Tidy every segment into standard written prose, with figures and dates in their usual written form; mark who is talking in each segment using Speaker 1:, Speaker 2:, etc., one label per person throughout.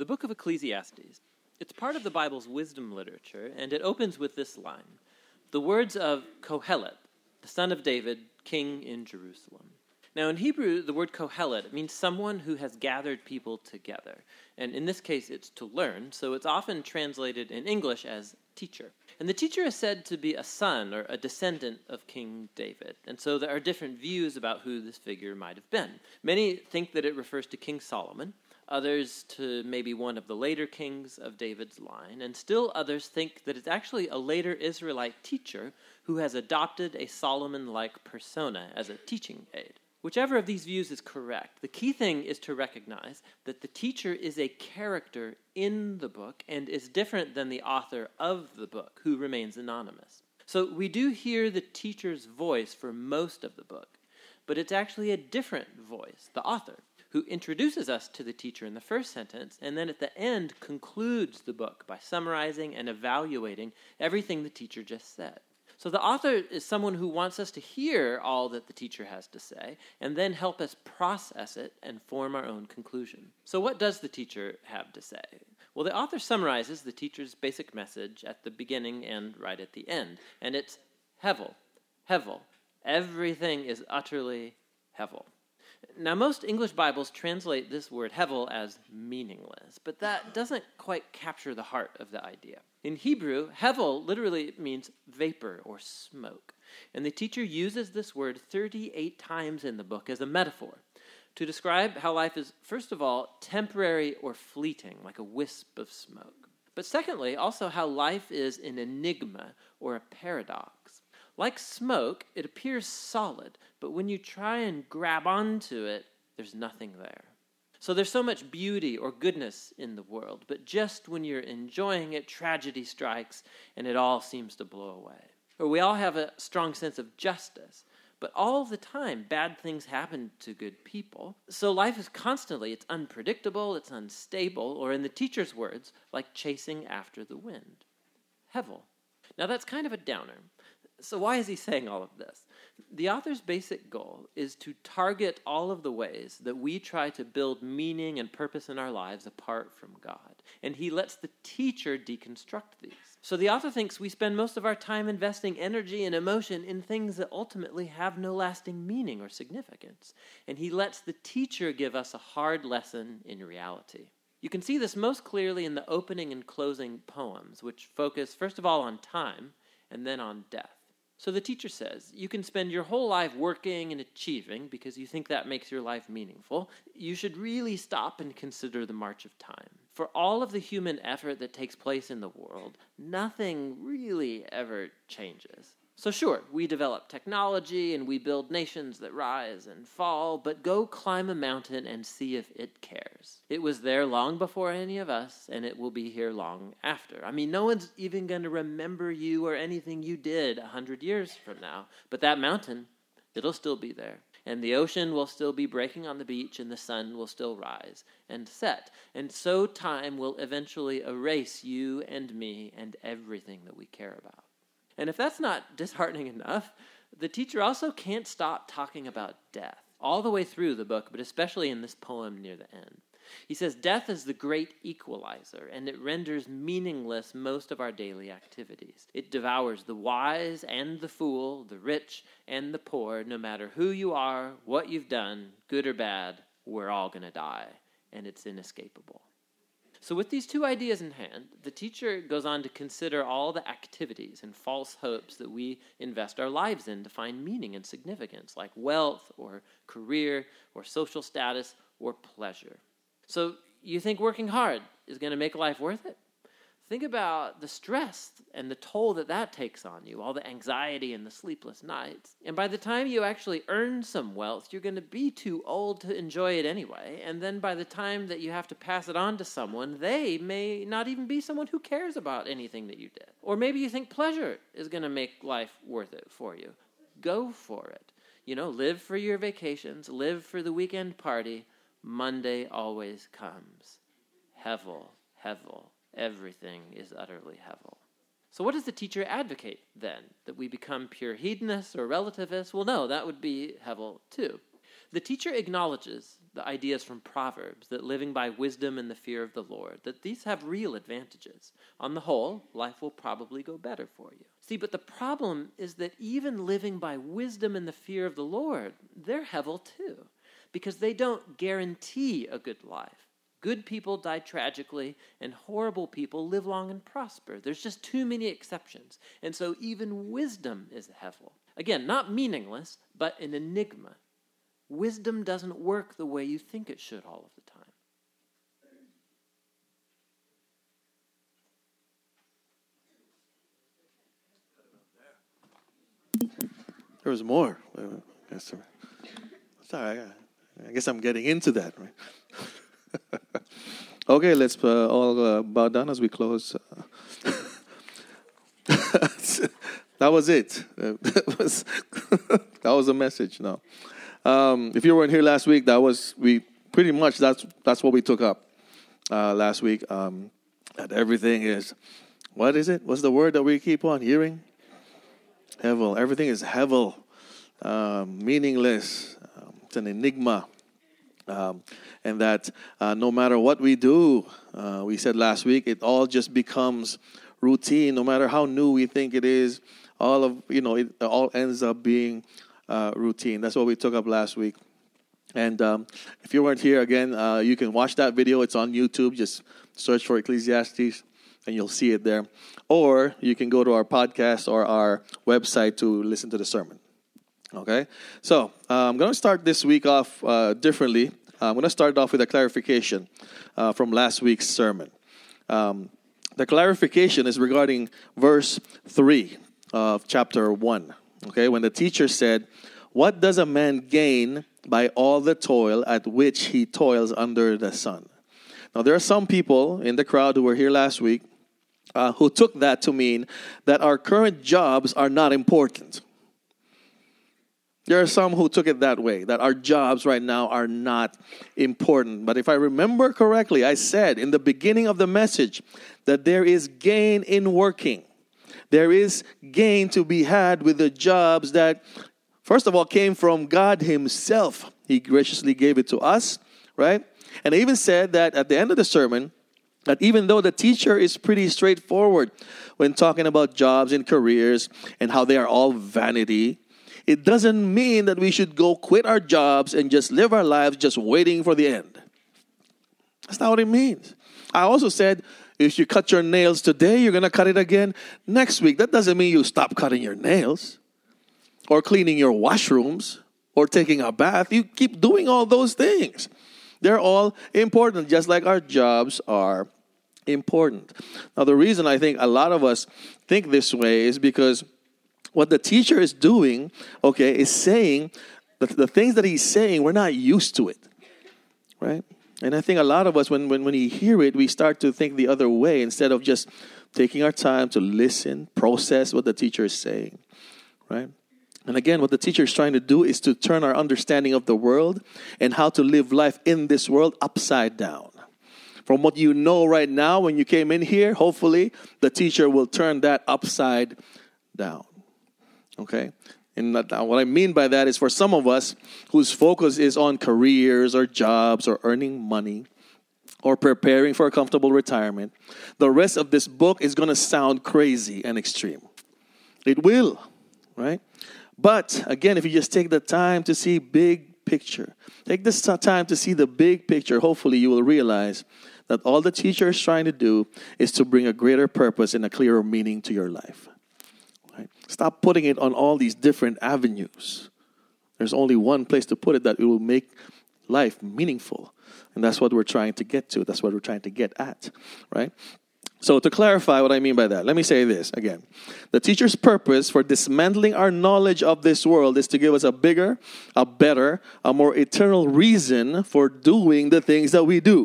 Speaker 1: The book of Ecclesiastes. It's part of the Bible's wisdom literature, and it opens with this line, the words of Kohelet, the son of David, king in Jerusalem. Now, in Hebrew, the word Kohelet means someone who has gathered people together. And in this case, it's to learn, so it's often translated in English as teacher. And the teacher is said to be a son or a descendant of King David. And so there are different views about who this figure might have been. Many think that it refers to King Solomon, others to maybe one of the later kings of David's line, and still others think that it's actually a later Israelite teacher who has adopted a Solomon-like persona as a teaching aid. Whichever of these views is correct, the key thing is to recognize that the teacher is a character in the book and is different than the author of the book, who remains anonymous. So we do hear the teacher's voice for most of the book, but it's actually a different voice, the author, who introduces us to the teacher in the first sentence, and then at the end concludes the book by summarizing and evaluating everything the teacher just said. So the author is someone who wants us to hear all that the teacher has to say, and then help us process it and form our own conclusion. So what does the teacher have to say? Well, the author summarizes the teacher's basic message at the beginning and right at the end, and it's Hevel, Hevel. Everything is utterly Hevel. Now, most English Bibles translate this word Hevel as meaningless, but that doesn't quite capture the heart of the idea. In Hebrew, Hevel literally means vapor or smoke, and the teacher uses this word 38 times in the book as a metaphor to describe how life is, first of all, temporary or fleeting, like a wisp of smoke. But secondly, also how life is an enigma or a paradox. Like smoke, it appears solid, but when you try and grab onto it, there's nothing there. So there's so much beauty or goodness in the world, but just when you're enjoying it, tragedy strikes and it all seems to blow away. Or we all have a strong sense of justice, but all the time bad things happen to good people. So life is constantly, it's unpredictable, it's unstable, or in the teacher's words, like chasing after the wind. Hevel. Now that's kind of a downer. So why is he saying all of this? The author's basic goal is to target all of the ways that we try to build meaning and purpose in our lives apart from God. And he lets the teacher deconstruct these. So the author thinks we spend most of our time investing energy and emotion in things that ultimately have no lasting meaning or significance. And he lets the teacher give us a hard lesson in reality. You can see this most clearly in the opening and closing poems, which focus first of all on time and then on death. So the teacher says, you can spend your whole life working and achieving because you think that makes your life meaningful. You should really stop and consider the march of time. For all of the human effort that takes place in the world, nothing really ever changes. So sure, we develop technology and we build nations that rise and fall, but go climb a mountain and see if it cares. It was there long before any of us, and it will be here long after. I mean, no one's even going to remember you or anything you did 100 years from now, but that mountain, it'll still be there. And the ocean will still be breaking on the beach, and the sun will still rise and set. And so time will eventually erase you and me and everything that we care about. And if that's not disheartening enough, the teacher also can't stop talking about death, all the way through the book, but especially in this poem near the end. He says, death is the great equalizer, and it renders meaningless most of our daily activities. It devours the wise and the fool, the rich and the poor, no matter who you are, what you've done, good or bad, we're all going to die, and it's inescapable. So with these two ideas in hand, the teacher goes on to consider all the activities and false hopes that we invest our lives in to find meaning and significance, like wealth or career or social status or pleasure. So you think working hard is going to make life worth it? Think about the stress and the toll that takes on you, all the anxiety and the sleepless nights. And by the time you actually earn some wealth, you're going to be too old to enjoy it anyway. And then by the time that you have to pass it on to someone, they may not even be someone who cares about anything that you did. Or maybe you think pleasure is going to make life worth it for you. Go for it. Live for your vacations, live for the weekend party. Monday always comes. Hevel, Hevel. Everything is utterly Hevel. So what does the teacher advocate then? That we become pure hedonists or relativists? Well, no, that would be Hevel too. The teacher acknowledges the ideas from Proverbs, that living by wisdom and the fear of the Lord, that these have real advantages. On the whole, life will probably go better for you. See, but the problem is that even living by wisdom and the fear of the Lord, they're hevel too, because they don't guarantee a good life. Good people die tragically, and horrible people live long and prosper. There's just too many exceptions. And so even wisdom is a hevel. Again, not meaningless, but an enigma. Wisdom doesn't work the way you think it should all of the time.
Speaker 2: There was more. Sorry, I guess I'm getting into that, right? Okay, let's all bow down as we close. That was it. That was a message. No, if you weren't here last week, that's what we took up last week. That everything is, what is it? What's the word that we keep on hearing? Hevel. Everything is hevel, meaningless. It's an enigma. And that no matter what we do, we said last week, it all just becomes routine. No matter how new we think it is, it all ends up being routine. That's what we took up last week. And if you weren't here again, you can watch that video. It's on YouTube. Just search for Ecclesiastes, and you'll see it there. Or you can go to our podcast or our website to listen to the sermon. Okay? So I'm going to start this week off differently. I'm going to start off with a clarification from last week's sermon. The clarification is regarding verse 3 of chapter 1. Okay? When the teacher said, "What does a man gain by all the toil at which he toils under the sun?" Now, there are some people in the crowd who were here last week who took that to mean that our current jobs are not important. There are some who took it that way, that our jobs right now are not important. But if I remember correctly, I said in the beginning of the message that there is gain in working. There is gain to be had with the jobs that, first of all, came from God himself. He graciously gave it to us, right? And I even said that at the end of the sermon, that even though the teacher is pretty straightforward when talking about jobs and careers and how they are all vanity, it doesn't mean that we should go quit our jobs and just live our lives just waiting for the end. That's not what it means. I also said, if you cut your nails today, you're going to cut it again next week. That doesn't mean you stop cutting your nails or cleaning your washrooms or taking a bath. You keep doing all those things. They're all important, just like our jobs are important. Now, the reason I think a lot of us think this way is because what the teacher is doing, is saying that the things that he's saying, we're not used to it, right? And I think a lot of us, when we hear it, we start to think the other way instead of just taking our time to listen, process what the teacher is saying, right? And again, what the teacher is trying to do is to turn our understanding of the world and how to live life in this world upside down. From what you know right now when you came in here, hopefully the teacher will turn that upside down. Okay? And what I mean by that is for some of us whose focus is on careers or jobs or earning money or preparing for a comfortable retirement, the rest of this book is going to sound crazy and extreme. It will, right? But again, if you just take the time to see big picture, take this time to see the big picture, hopefully you will realize that all the teacher is trying to do is to bring a greater purpose and a clearer meaning to your life. Right? Stop putting it on all these different avenues. There's only one place to put it that it will make life meaningful. And that's what we're trying to get to. That's what we're trying to get at, right? So to clarify what I mean by that, let me say this again. The teacher's purpose for dismantling our knowledge of this world is to give us a bigger, a better, a more eternal reason for doing the things that we do.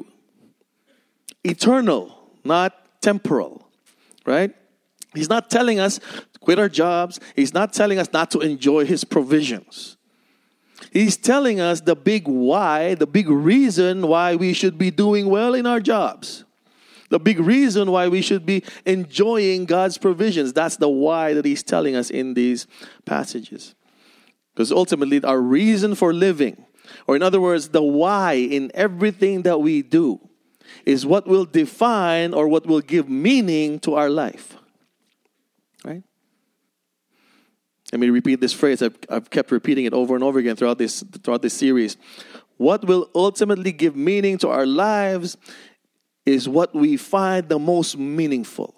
Speaker 2: Eternal, not temporal, right? He's not telling us to quit our jobs. He's not telling us not to enjoy his provisions. He's telling us the big why, the big reason why we should be doing well in our jobs. The big reason why we should be enjoying God's provisions. That's the why that he's telling us in these passages. Because ultimately our reason for living, Or in other words, the why in everything that we do is what will define or what will give meaning to our life. Right? Let me repeat this phrase. I've kept repeating it over and over again throughout this series. What will ultimately give meaning to our lives is what we find the most meaningful.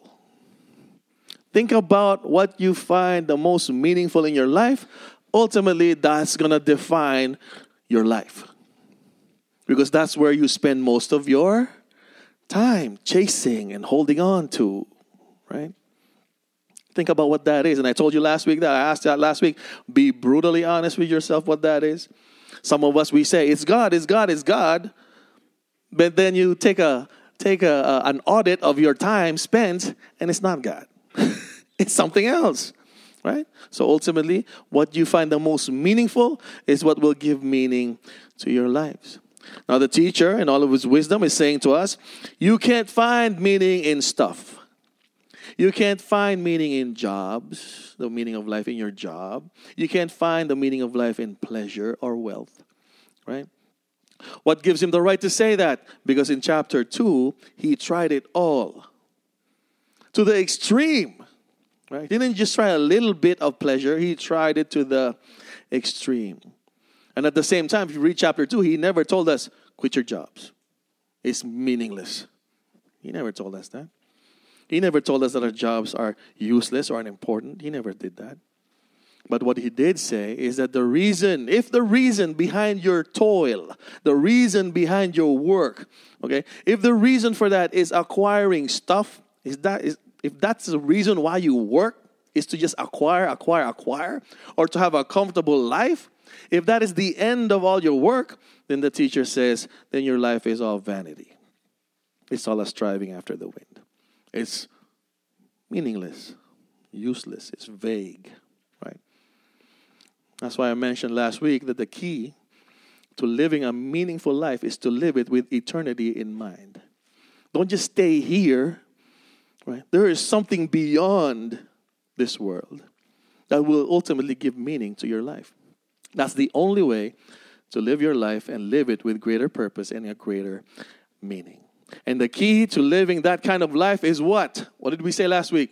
Speaker 2: Think about what you find the most meaningful in your life. Ultimately, that's going to define your life. Because that's where you spend most of your time chasing and holding on to, right? Think about what that is. And I told you last week that, I asked that last week, be brutally honest with yourself what that is. Some of us, we say, it's God, it's God, it's God. But then you take an audit of your time spent, and it's not God. It's something else, right? So ultimately, what you find the most meaningful is what will give meaning to your lives. Now, the teacher, in all of his wisdom, is saying to us, you can't find meaning in stuff. You can't find meaning in jobs, the meaning of life in your job. You can't find the meaning of life in pleasure or wealth, right? What gives him the right to say that? Because in chapter 2, he tried it all to the extreme, right? He didn't just try a little bit of pleasure. He tried it to the extreme. And at the same time, if you read chapter 2, he never told us, quit your jobs. It's meaningless. He never told us that. He never told us that our jobs are useless or unimportant. He never did that. But what he did say is that the reason behind your toil, the reason behind your work, okay, if the reason for that is acquiring stuff, if that's the reason why you work, is to just acquire, or to have a comfortable life, if that is the end of all your work, then the teacher says, then your life is all vanity. It's all a striving after the wind. It's meaningless, useless, it's vague, right? That's why I mentioned last week that the key to living a meaningful life is to live it with eternity in mind. Don't just stay here, right? There is something beyond this world that will ultimately give meaning to your life. That's the only way to live your life and live it with greater purpose and a greater meaning. And the key to living that kind of life is what? What did we say last week?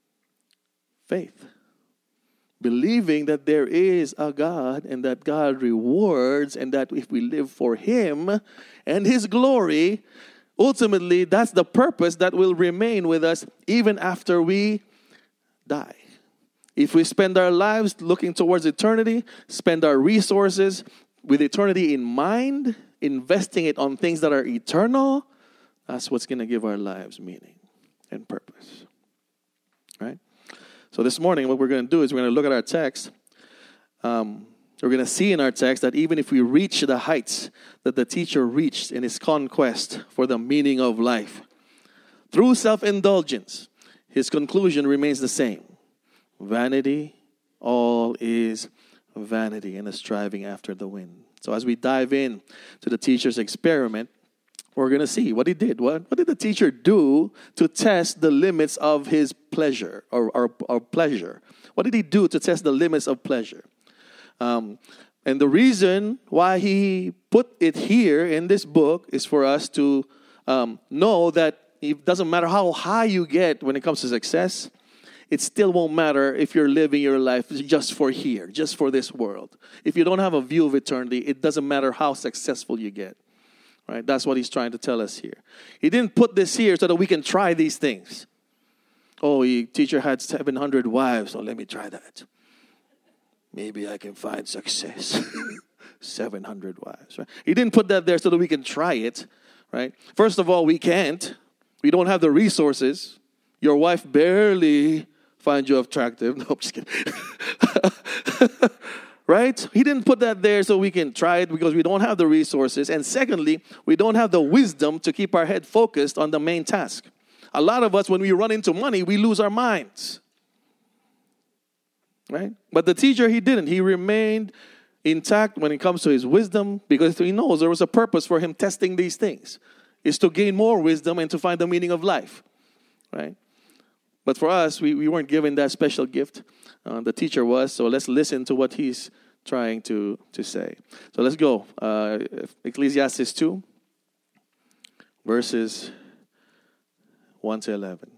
Speaker 2: Faith. Believing that there is a God and that God rewards, and that if we live for Him and His glory, ultimately that's the purpose that will remain with us even after we die. If we spend our lives looking towards eternity, spend our resources with eternity in mind, investing it on things that are eternal, that's what's going to give our lives meaning and purpose, right? So this morning, what we're going to do is we're going to look at our text. We're going to see in our text that even if we reach the heights that the teacher reached in his conquest for the meaning of life, through self-indulgence, his conclusion remains the same. Vanity, all is vanity, and a striving after the wind. So as we dive in to the teacher's experiment, we're going to see what he did. What did the teacher do to test the limits of his pleasure or pleasure? What did he do to test the limits of pleasure? And the reason why he put it here in this book is for us to know that it doesn't matter how high you get when it comes to success, it still won't matter if you're living your life just for here, just for this world. If you don't have a view of eternity, it doesn't matter how successful you get. Right? That's what he's trying to tell us here. He didn't put this here so that we can try these things. Oh, the teacher had 700 wives, so let me try that. Maybe I can find success. 700 wives. Right? He didn't put that there so that we can try it. Right? First of all, we can't. We don't have the resources. Your wife barely finds you attractive. No, I'm just kidding. Right? He didn't put that there so we can try it because we don't have the resources. And secondly, we don't have the wisdom to keep our head focused on the main task. A lot of us, when we run into money, we lose our minds. Right? But the teacher, he didn't. He remained intact when it comes to his wisdom because he knows there was a purpose for him testing these things. It's to gain more wisdom and to find the meaning of life. Right? But for us, we weren't given that special gift. The teacher was. So let's listen to what he's trying to say. So let's go. Ecclesiastes 2, verses 1 to 11.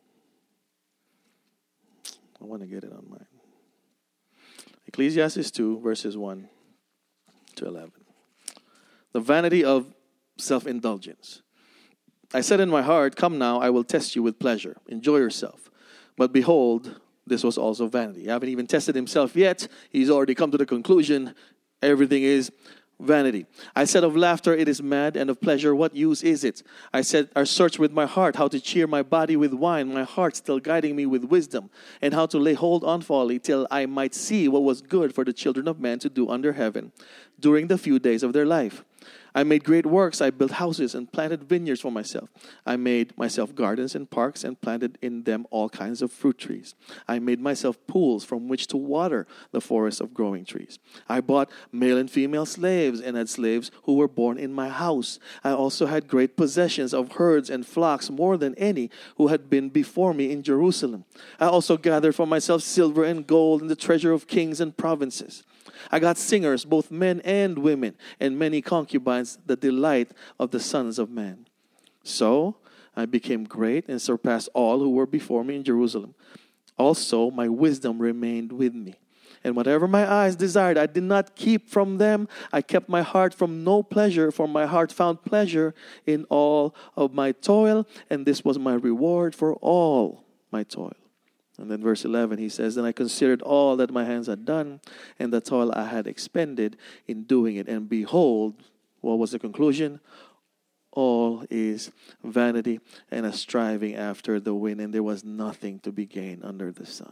Speaker 2: I want to get it on mine. Ecclesiastes 2, verses 1 to 11. The vanity of self-indulgence. I said in my heart, come now, I will test you with pleasure. Enjoy yourself. But behold, this was also vanity. He haven't even tested himself yet. He's already come to the conclusion everything is vanity. I said of laughter, it is mad, and of pleasure, what use is it? I searched with my heart how to cheer my body with wine, my heart still guiding me with wisdom, and how to lay hold on folly till I might see what was good for the children of men to do under heaven during the few days of their life. I made great works. I built houses and planted vineyards for myself. I made myself gardens and parks and planted in them all kinds of fruit trees. I made myself pools from which to water the forest of growing trees. I bought male and female slaves and had slaves who were born in my house. I also had great possessions of herds and flocks, more than any who had been before me in Jerusalem. I also gathered for myself silver and gold and the treasure of kings and provinces. I got singers, both men and women, and many concubines, the delight of the sons of men. So I became great and surpassed all who were before me in Jerusalem. Also, my wisdom remained with me. And whatever my eyes desired, I did not keep from them. I kept my heart from no pleasure, for my heart found pleasure in all of my toil, and this was my reward for all my toil. And then verse 11, he says, then I considered all that my hands had done and the toil I had expended in doing it. And behold, what was the conclusion? All is vanity and a striving after the wind, and there was nothing to be gained under the sun.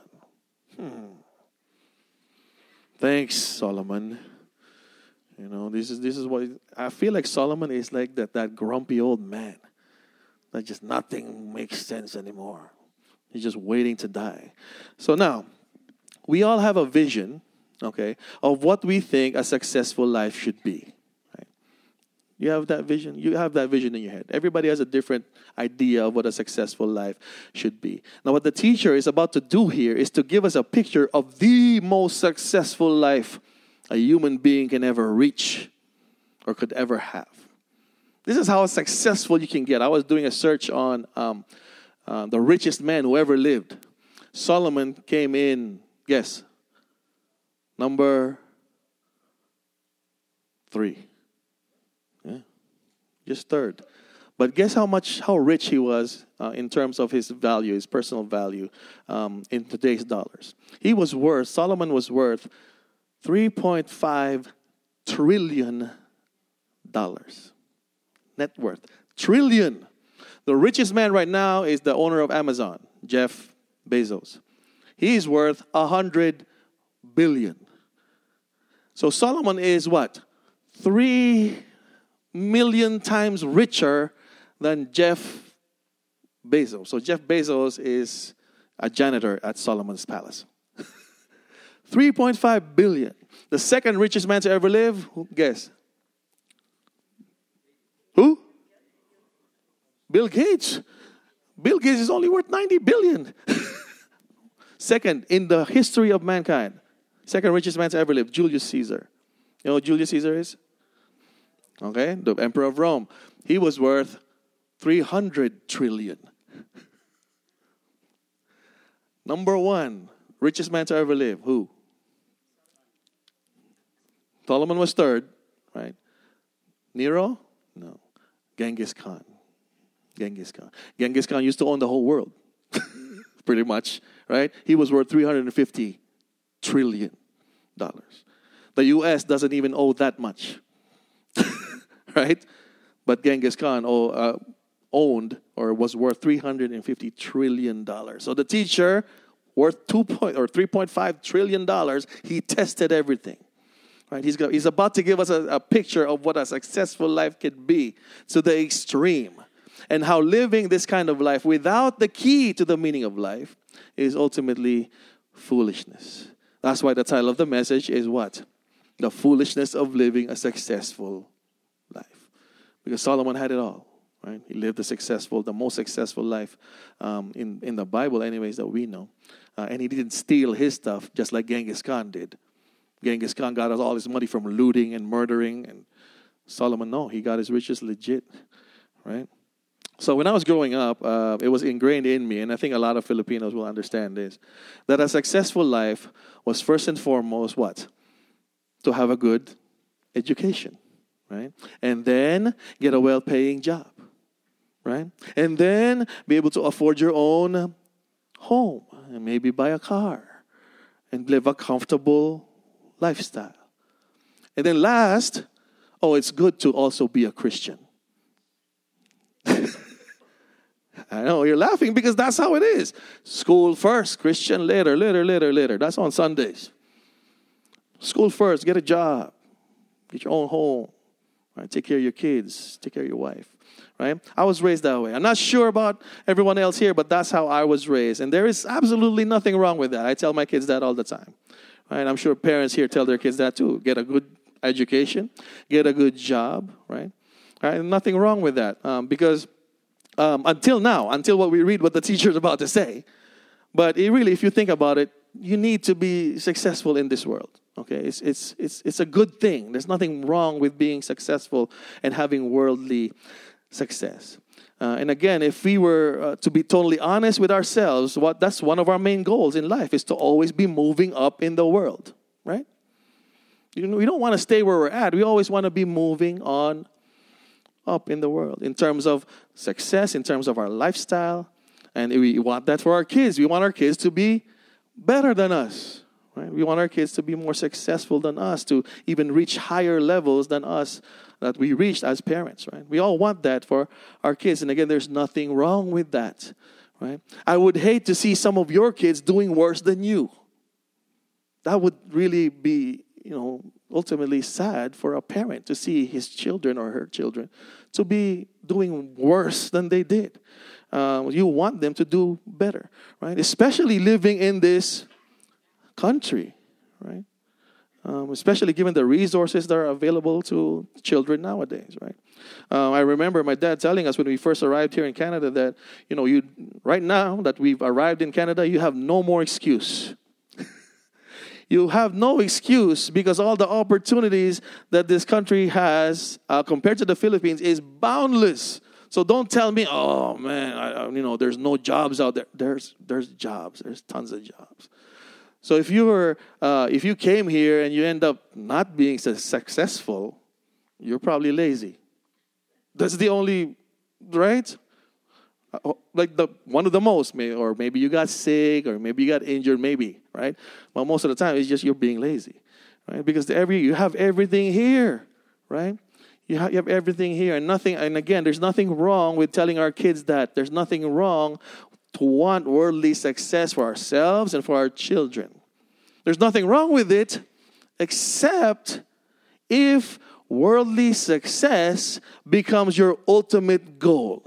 Speaker 2: Thanks, Solomon. You know, this is what I feel like. Solomon is like that grumpy old man that just nothing makes sense anymore. He's just waiting to die. So now, we all have a vision, okay, of what we think a successful life should be. Right? You have that vision. You have that vision in your head. Everybody has a different idea of what a successful life should be. Now, what the teacher is about to do here is to give us a picture of the most successful life a human being can ever reach or could ever have. This is how successful you can get. I was doing a search on the richest man who ever lived. Solomon came in, guess, number 3. Yeah, just third. But guess how rich he was in terms of his value, his personal value in today's dollars. Solomon was worth $3.5 trillion. Net worth. Trillion. The richest man right now is the owner of Amazon, Jeff Bezos. He's worth $100 billion. So Solomon is what? 3 million times richer than Jeff Bezos. So Jeff Bezos is a janitor at Solomon's palace. 3.5 billion. The second richest man to ever live, guess? Who? Bill Gates. Bill Gates is only worth 90 billion. Second, in the history of mankind, second richest man to ever live, Julius Caesar. You know who Julius Caesar is? Okay, the emperor of Rome. He was worth 300 trillion. Number 1, richest man to ever live, who? Solomon was third, right? Nero? No. Genghis Khan. Genghis Khan used to own the whole world. Pretty much, right? He was worth $350 trillion. The U.S. doesn't even owe that much. Right? But Genghis Khan owned or was worth $350 trillion. So the teacher, worth $3.5 trillion, he tested everything. Right? He's about to give us a picture of what a successful life could be to the extreme. And how living this kind of life without the key to the meaning of life is ultimately foolishness. That's why the title of the message is what? The foolishness of living a successful life. Because Solomon had it all, right? He lived the most successful life in the Bible anyways that we know. And he didn't steal his stuff just like Genghis Khan did. Genghis Khan got all his money from looting and murdering, and Solomon, no, he got his riches legit, right? So when I was growing up, it was ingrained in me, and I think a lot of Filipinos will understand this, that a successful life was first and foremost what? To have a good education, right? And then get a well-paying job, right? And then be able to afford your own home, and maybe buy a car, and live a comfortable lifestyle. And then last, it's good to also be a Christian. I know you're laughing because that's how it is. School first, Christian later. That's on Sundays. School first, get a job, get your own home, right? Take care of your kids, take care of your wife, right? I was raised that way. I'm not sure about everyone else here, but that's how I was raised. And there is absolutely nothing wrong with that. I tell my kids that all the time, right? I'm sure parents here tell their kids that too. Get a good education, get a good job, right? Right? Nothing wrong with that because until what we read what the teacher is about to say. But if you think about it, you need to be successful in this world. Okay, it's a good thing. There's nothing wrong with being successful and having worldly success. And again, if we were to be totally honest with ourselves, that's one of our main goals in life is to always be moving up in the world, right? We don't want to stay where we're at. We always want to be moving on up in the world in terms of success, in terms of our lifestyle. And we want that for our kids. We want our kids to be better than us, right? We want our kids to be more successful than us, to even reach higher levels than us that we reached as parents, right? We all want that for our kids. And again, there's nothing wrong with that, right? I would hate to see some of your kids doing worse than you. That would really be, ultimately sad for a parent to see his children or her children to be doing worse than they did. You want them to do better, right? Especially living in this country, right? Especially given the resources that are available to children nowadays, right? I remember my dad telling us when we first arrived here in Canada that, right now that we've arrived in Canada, you have no more excuse. You have no excuse because all the opportunities that this country has compared to the Philippines is boundless. So don't tell me, oh man, there's no jobs out there. There's jobs. There's tons of jobs. So if you came here and you end up not being successful, you're probably lazy. That's the only, right? Like one of the most, or maybe you got sick, or maybe you got injured, maybe, right? But most of the time, it's just you're being lazy, right? Because you have everything here, right? You have everything here, and nothing. And again, there's nothing wrong with telling our kids that. There's nothing wrong to want worldly success for ourselves and for our children. There's nothing wrong with it, except if worldly success becomes your ultimate goal.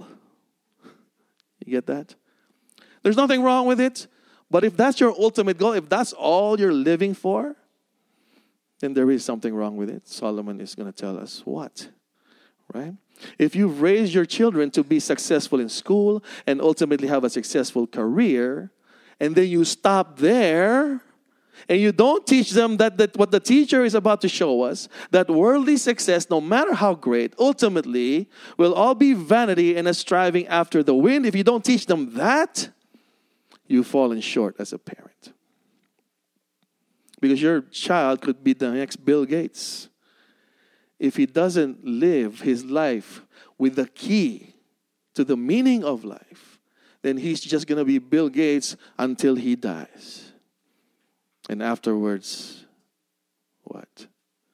Speaker 2: You get that? There's nothing wrong with it. But if that's your ultimate goal, if that's all you're living for, then there is something wrong with it. Solomon is going to tell us what, right? If you've raised your children to be successful in school and ultimately have a successful career, and then you stop there, and you don't teach them that what the teacher is about to show us, that worldly success, no matter how great, ultimately will all be vanity and a striving after the wind. If you don't teach them that, you've fallen short as a parent. Because your child could be the next Bill Gates. If he doesn't live his life with the key to the meaning of life, then he's just going to be Bill Gates until he dies. And afterwards, what?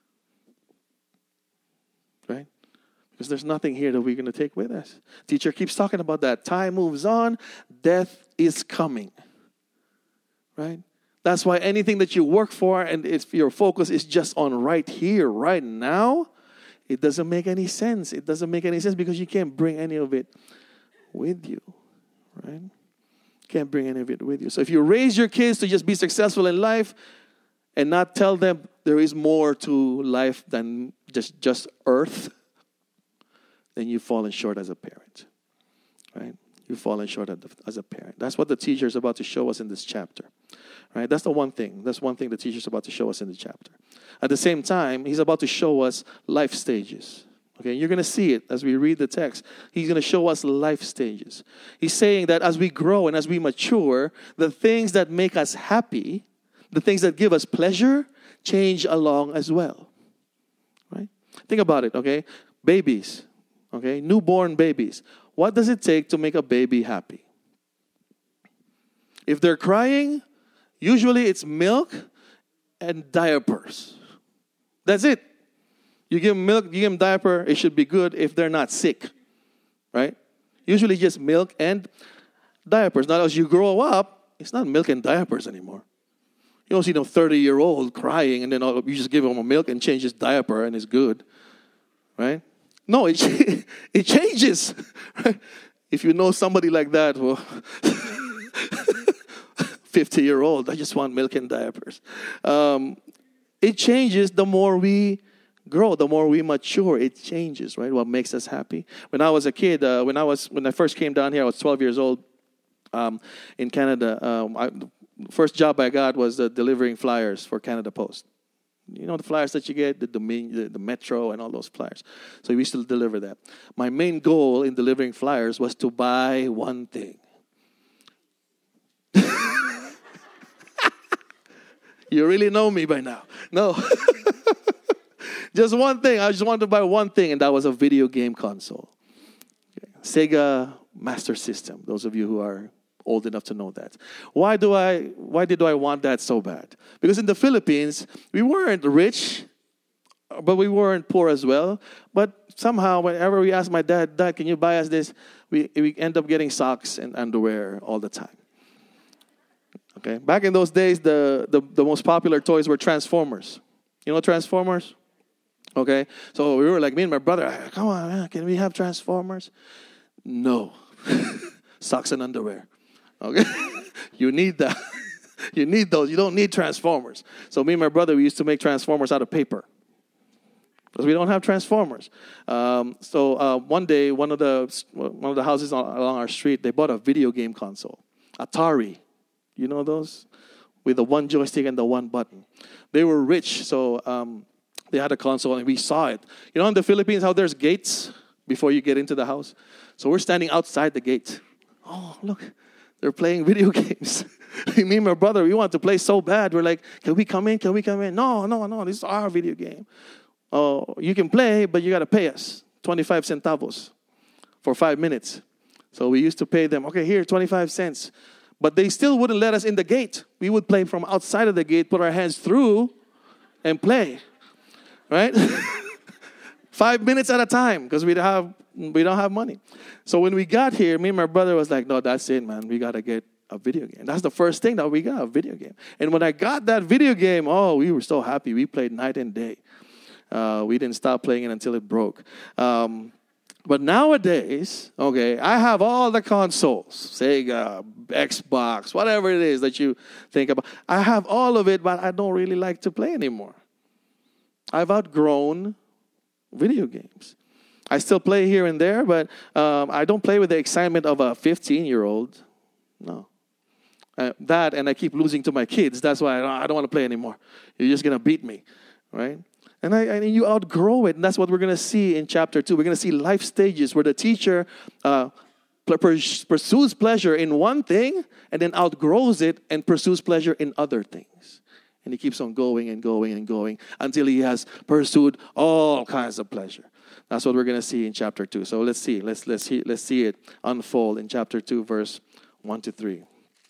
Speaker 2: Right? Because there's nothing here that we're going to take with us. Teacher keeps talking about that. Time moves on. Death is coming. Right? That's why anything that you work for and if your focus is just on right here, right now, it doesn't make any sense. It doesn't make any sense because you can't bring any of it with you. Right? Can't bring any of it with you. So if you raise your kids to just be successful in life and not tell them there is more to life than just earth, then you've fallen short as a parent. Right? You've fallen short as a parent. That's what the teacher is about to show us in this chapter. Right? That's the one thing. That's one thing the teacher is about to show us in the chapter. At the same time, he's about to show us life stages. Okay, you're going to see it as we read the text. He's going to show us life stages. He's saying that as we grow and as we mature, the things that make us happy, the things that give us pleasure, change along as well. Right? Think about it, okay? Babies, okay? Newborn babies. What does it take to make a baby happy? If they're crying, usually it's milk and diapers. That's it. You give them milk, you give them diaper, it should be good if they're not sick, right? Usually just milk and diapers. Now, as you grow up, it's not milk and diapers anymore. You don't see no 30-year-old crying and then you just give him a milk and change his diaper and it's good, right? No, it changes. Right? If you know somebody like that, well, 50-year-old, I just want milk and diapers. It changes the more we grow, the more we mature. It changes, right? What makes us happy. When I was a kid, when I first came down here, I was 12 years old in Canada. The first job I got was delivering flyers for Canada Post. You know the flyers that you get, the Metro and all those flyers. So we used to deliver that. My main goal in delivering flyers was to buy one thing. You really know me by now. No. Just one thing. I just wanted to buy one thing, and that was a video game console. Okay. Sega Master System. Those of you who are old enough to know that. Why did I want that so bad? Because in the Philippines, we weren't rich, but we weren't poor as well. But somehow, whenever we asked my dad, can you buy us this? We end up getting socks and underwear all the time. Okay. Back in those days, the most popular toys were Transformers. You know Transformers? Okay. So we were like, me and my brother, come on, man, can we have Transformers? No. Socks and underwear. Okay. You need that. You need those. You don't need Transformers. So me and my brother, we used to make Transformers out of paper. Because we don't have Transformers. One day, one of the houses along our street, they bought a video game console. Atari. You know those? With the one joystick and the one button. They were rich, so they had a console, and we saw it. You know in the Philippines how there's gates before you get into the house? So we're standing outside the gate. Oh, look, they're playing video games. Me and my brother, we want to play so bad. We're like, can we come in? Can we come in? No, this is our video game. Oh, you can play, but you got to pay us 25 centavos for 5 minutes. So we used to pay them, okay, here, 25 cents. But they still wouldn't let us in the gate. We would play from outside of the gate, put our hands through, and play. Right? 5 minutes at a time, because we don't have money. So when we got here, me and my brother was like, no, that's it, man. We got to get a video game. That's the first thing that we got, a video game. And when I got that video game, we were so happy. We played night and day. We didn't stop playing it until it broke. But nowadays, okay, I have all the consoles, Sega, Xbox, whatever it is that you think about. I have all of it, but I don't really like to play anymore. I've outgrown video games. I still play here and there, but I don't play with the excitement of a 15-year-old. No. That, and I keep losing to my kids. That's why I don't want to play anymore. You're just going to beat me, right? And you outgrow it, and that's what we're going to see in chapter 2. We're going to see life stages where the teacher pursues pleasure in one thing and then outgrows it and pursues pleasure in other things. And he keeps on going and going and going until he has pursued all kinds of pleasure. That's what we're going to see in chapter 2. So let's see. Let's see it unfold in chapter 2, verse 1 to 3.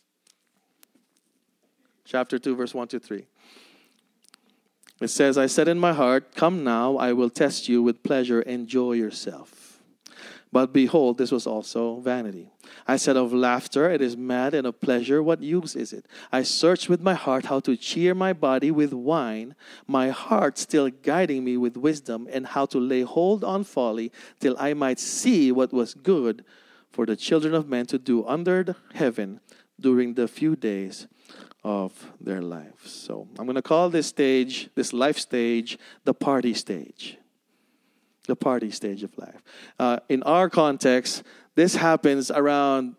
Speaker 2: Chapter 2, verse 1 to 3. It says, I said in my heart, come now, I will test you with pleasure, enjoy yourself. But behold, this was also vanity. I said of laughter, it is mad, and of pleasure, what use is it? I searched with my heart how to cheer my body with wine, my heart still guiding me with wisdom, and how to lay hold on folly, till I might see what was good for the children of men to do under heaven during the few days of their lives. So I'm going to call this stage, this life stage, the party stage. The party stage of life. In our context, this happens around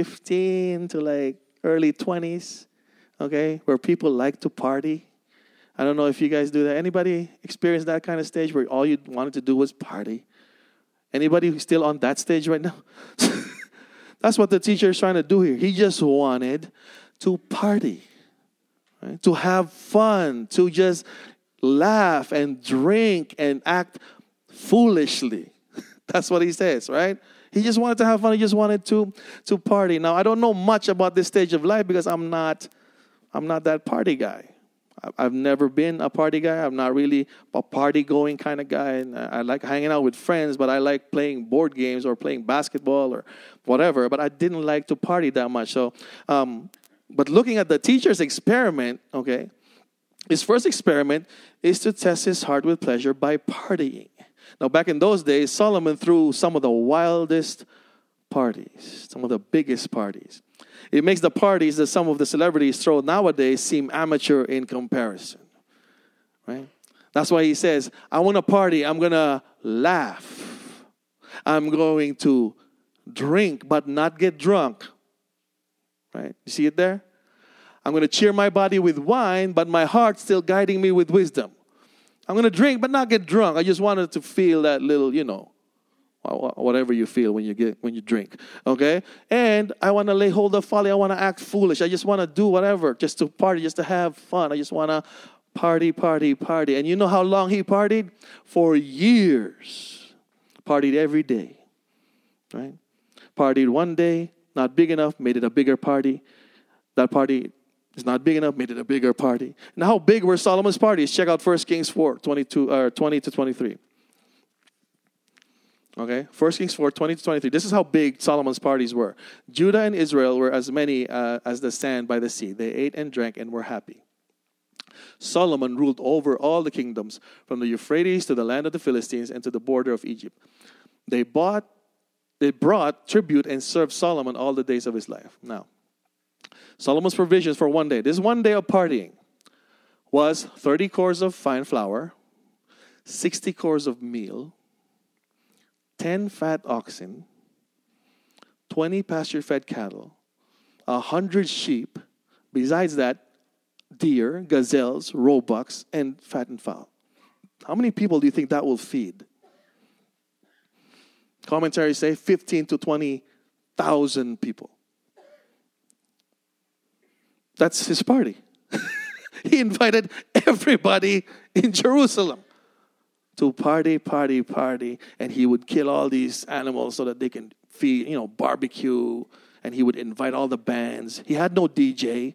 Speaker 2: 15 to like early 20s, okay, where people like to party. I don't know if you guys do that. Anybody experience that kind of stage where all you wanted to do was party? Anybody who's still on that stage right now? That's what the teacher is trying to do here. He just wanted to party, right? To have fun, to just laugh and drink and act foolishly. That's what he says, right? He just wanted to have fun. He just wanted to party. Now, I don't know much about this stage of life because I'm not that party guy. I've never been a party guy. I'm not really a party-going kind of guy. And I like hanging out with friends, but I like playing board games or playing basketball or whatever. But I didn't like to party that much. So, but looking at the teacher's experiment, okay, his first experiment is to test his heart with pleasure by partying. Now, back in those days, Solomon threw some of the wildest parties, some of the biggest parties. It makes the parties that some of the celebrities throw nowadays seem amateur in comparison, right? That's why he says, I want to party, I'm going to laugh. I'm going to drink but not get drunk, right? You see it there? I'm going to cheer my body with wine, but my heart's still guiding me with wisdom. I'm going to drink but not get drunk. I just wanted to feel that little, whatever you feel when you drink, okay? And I want to lay hold of folly. I want to act foolish. I just want to do whatever, just to party, just to have fun. I just want to party. And you know how long he partied? For years. Partied every day, right? Partied one day, not big enough, made it a bigger party. That party is not big enough, made it a bigger party. Now, how big were Solomon's parties? Check out 1 Kings 4, 20 to 23. Okay, 1 Kings 4, 20 to 23. This is how big Solomon's parties were. Judah and Israel were as many as the sand by the sea. They ate and drank and were happy. Solomon ruled over all the kingdoms, from the Euphrates to the land of the Philistines and to the border of Egypt. They brought tribute and served Solomon all the days of his life. Now, Solomon's provisions for one day. This one day of partying was 30 cores of fine flour, 60 cores of meal, 10 fat oxen, 20 pasture-fed cattle, 100 sheep, besides that, deer, gazelles, roebucks, and fattened fowl. How many people do you think that will feed? Commentaries say 15 to 20,000 people. That's his party. He invited everybody in Jerusalem to party, and he would kill all these animals so that they can feed, barbecue, and he would invite all the bands. He had no DJ.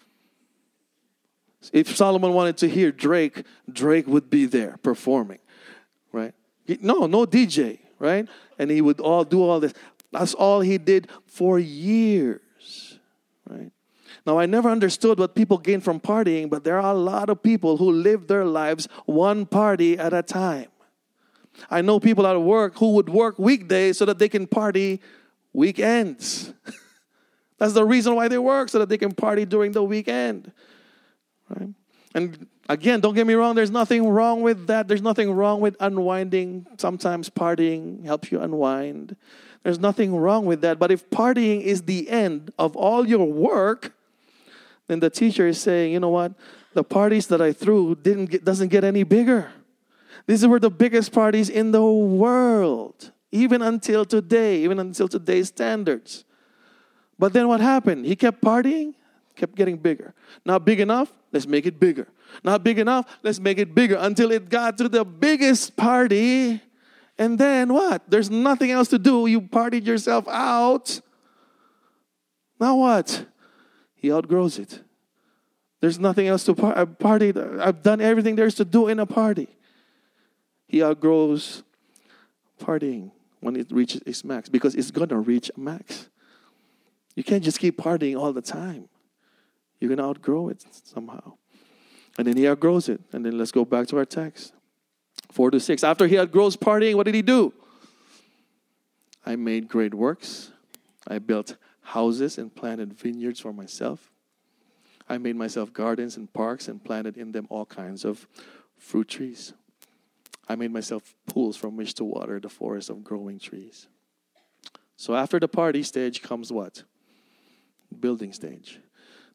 Speaker 2: If Solomon wanted to hear Drake would be there performing, right? No DJ, right? And he would all do all this. That's all he did for years, right? Now, I never understood what people gain from partying, but there are a lot of people who live their lives one party at a time. I know people at work who would work weekdays so that they can party weekends. That's the reason why they work, so that they can party during the weekend. Right? And again, don't get me wrong, there's nothing wrong with that. There's nothing wrong with unwinding. Sometimes partying helps you unwind. There's nothing wrong with that. But if partying is the end of all your work, then the teacher is saying, you know what? The parties that I threw doesn't get any bigger. These were the biggest parties in the world, even until today, even until today's standards. But then what happened? He kept partying, kept getting bigger. Not big enough, let's make it bigger. Not big enough, let's make it bigger, until it got to the biggest party. And then what? There's nothing else to do. You partied yourself out. Now what? He outgrows it. There's nothing else to party. I've done everything there is to do in a party. He outgrows partying when it reaches its max, because it's going to reach a max. You can't just keep partying all the time. You're going to outgrow it somehow. And then he outgrows it. And then let's go back to our text. 4 to 6. After he outgrows partying, what did he do? I made great works. I built houses and planted vineyards for myself. I made myself gardens and parks and planted in them all kinds of fruit trees. I made myself pools from which to water the forest of growing trees. So after the party stage comes what? Building stage.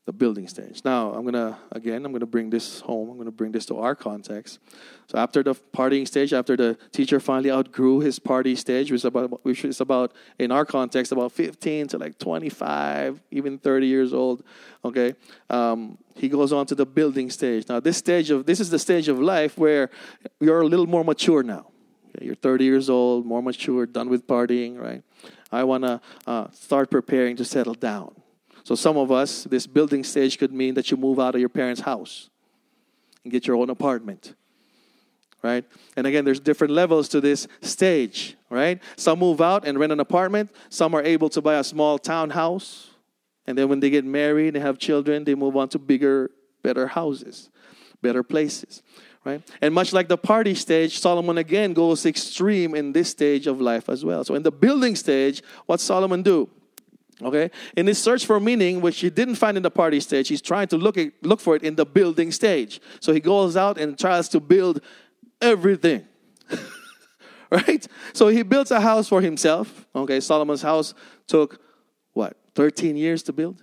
Speaker 2: The building stage. Now, I'm going to bring this home. I'm going to bring this to our context. So after the partying stage, after the teacher finally outgrew his party stage, which is about, in our context, about 15 to like 25, even 30 years old, okay? He goes on to the building stage. Now, this is the stage of life where you're a little more mature now. Okay? You're 30 years old, more mature, done with partying, right? I want to start preparing to settle down. So some of us, this building stage could mean that you move out of your parents' house and get your own apartment, right? And again, there's different levels to this stage, right? Some move out and rent an apartment. Some are able to buy a small townhouse. And then when they get married and have children, they move on to bigger, better houses, better places, right? And much like the party stage, Solomon again goes extreme in this stage of life as well. So in the building stage, what Solomon do? Okay, in his search for meaning, which he didn't find in the party stage, he's trying to look for it in the building stage. So he goes out and tries to build everything. Right? So he built a house for himself. Okay, Solomon's house took, 13 years to build?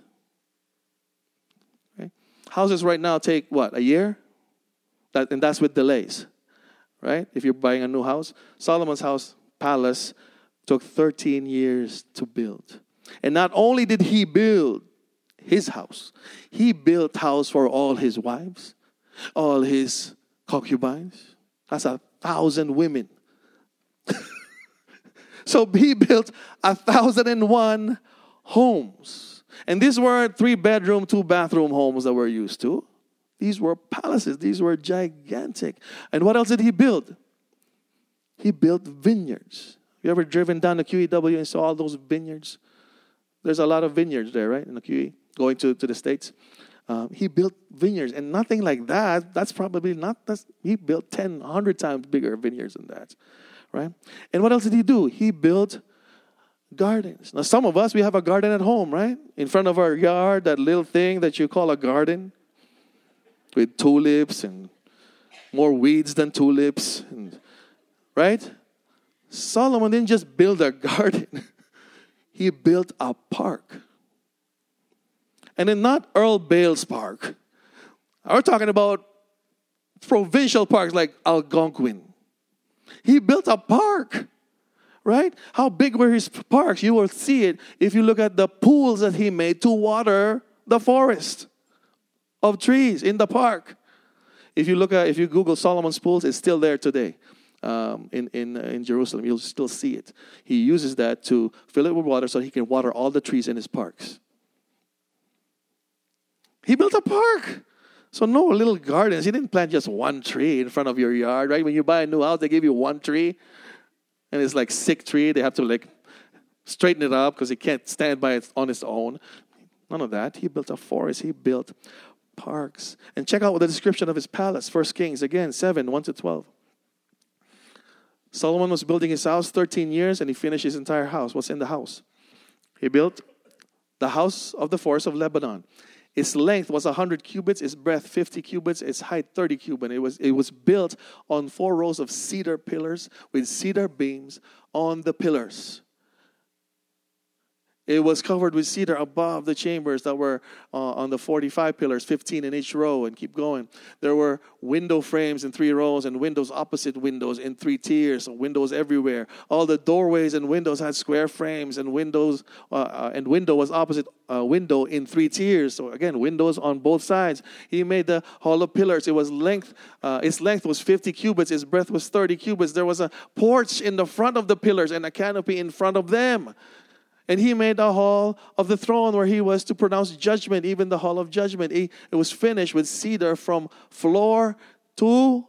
Speaker 2: Okay. Houses right now take, a year? And that's with delays. Right? If you're buying a new house. Solomon's house, palace, took 13 years to build. And not only did he build his house, he built house for all his wives, all his concubines. That's 1,000 women. So he built 1,001 homes. And these weren't 3-bedroom, 2-bathroom homes that we're used to. These were palaces. These were gigantic. And what else did he build? He built vineyards. You ever driven down the QEW and saw all those vineyards? There's a lot of vineyards there, right, in the QE, going to the States. He built vineyards, and nothing like that. He built 10, 100 times bigger vineyards than that, right? And what else did he do? He built gardens. Now, some of us, we have a garden at home, right? In front of our yard, that little thing that you call a garden with tulips and more weeds than tulips, right? Solomon didn't just build a garden. He built a park. And then not Earl Bale's park. We're talking about provincial parks like Algonquin. He built a park, right? How big were his parks? You will see it if you look at the pools that he made to water the forest of trees in the park. If you Google Solomon's pools, it's still there today. In Jerusalem, you'll still see it. He uses that to fill it with water so he can water all the trees in his parks. He built a park. So no little gardens. He didn't plant just one tree in front of your yard, right? When you buy a new house, they give you one tree. And it's like sick tree. They have to straighten it up because it can't stand on its own. None of that. He built a forest. He built parks. And check out the description of his palace. 1 Kings, again, 7, 1-12. Solomon was building his house 13 years, and he finished his entire house. What's in the house? He built the house of the forest of Lebanon. Its length was 100 cubits, its breadth 50 cubits, its height 30 cubits. It was built on 4 rows of cedar pillars with cedar beams on the pillars. It was covered with cedar above the chambers that were on the 45 pillars, 15 in each row, and keep going. There were window frames in 3 rows and windows opposite windows in 3 tiers, windows everywhere. All the doorways and windows had square frames, and window was opposite window in 3 tiers. So again, windows on both sides. He made the hall of pillars. Its length was 50 cubits. Its breadth was 30 cubits. There was a porch in the front of the pillars and a canopy in front of them. And he made the hall of the throne where he was to pronounce judgment, even the hall of judgment. It was finished with cedar from floor to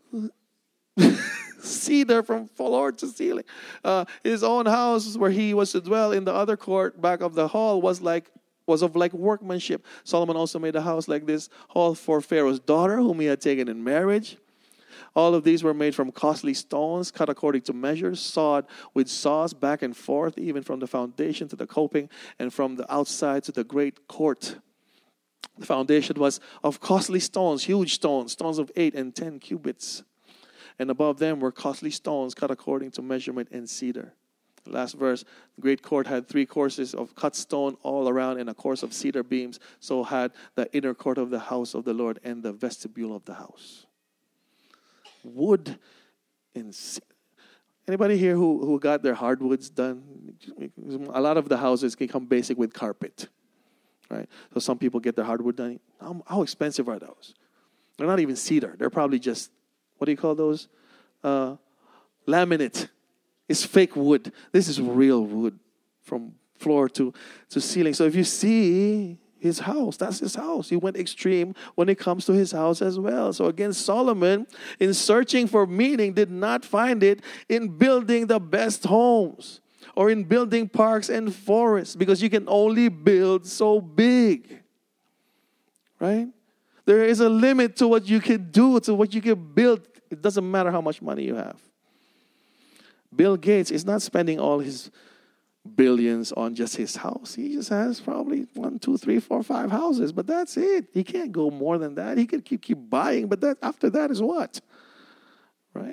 Speaker 2: cedar from floor to ceiling. His own house where he was to dwell in the other court back of the hall was of workmanship. Solomon also made a house like this hall for Pharaoh's daughter, whom he had taken in marriage. All of these were made from costly stones, cut according to measures, sawed with saws back and forth, even from the foundation to the coping, and from the outside to the great court. The foundation was of costly stones, huge stones of 8 and 10 cubits. And above them were costly stones cut according to measurement and cedar. Last verse, the great court had 3 courses of cut stone all around and a course of cedar beams. So had the inner court of the house of the Lord and the vestibule of the house. Wood and anybody here who got their hardwoods done? A lot of the houses can come basic with carpet, right? So some people get their hardwood done. How expensive are those? They're not even cedar. They're probably just, what do you call those? Laminate. It's fake wood. This is real wood from floor to ceiling. So if you see his house, that's his house. He went extreme when it comes to his house as well. So again, Solomon, in searching for meaning, did not find it in building the best homes or in building parks and forests, because you can only build so big, right? There is a limit to what you can do, to what you can build. It doesn't matter how much money you have. Bill Gates is not spending all his billions on just his house. He just has probably 1, 2, 3, 4, 5 houses, but that's it. He can't go more than that. He can keep buying, but after that is what? Right?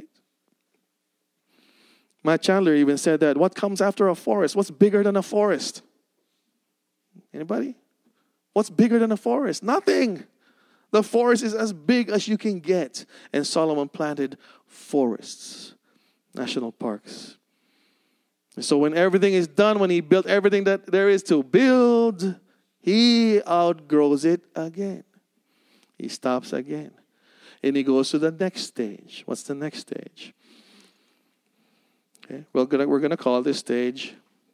Speaker 2: Matt Chandler even said that, what comes after a forest? What's bigger than a forest? Anybody? What's bigger than a forest? Nothing. The forest is as big as you can get. And Solomon planted forests, national parks. And so when everything is done, when he built everything that there is to build, he outgrows it again. He stops again. And he goes to the next stage. What's the next stage? Okay, we're going to call this stage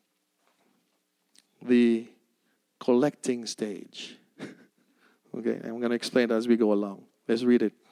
Speaker 2: the collecting stage. Okay, I'm going to explain that as we go along. Let's read it.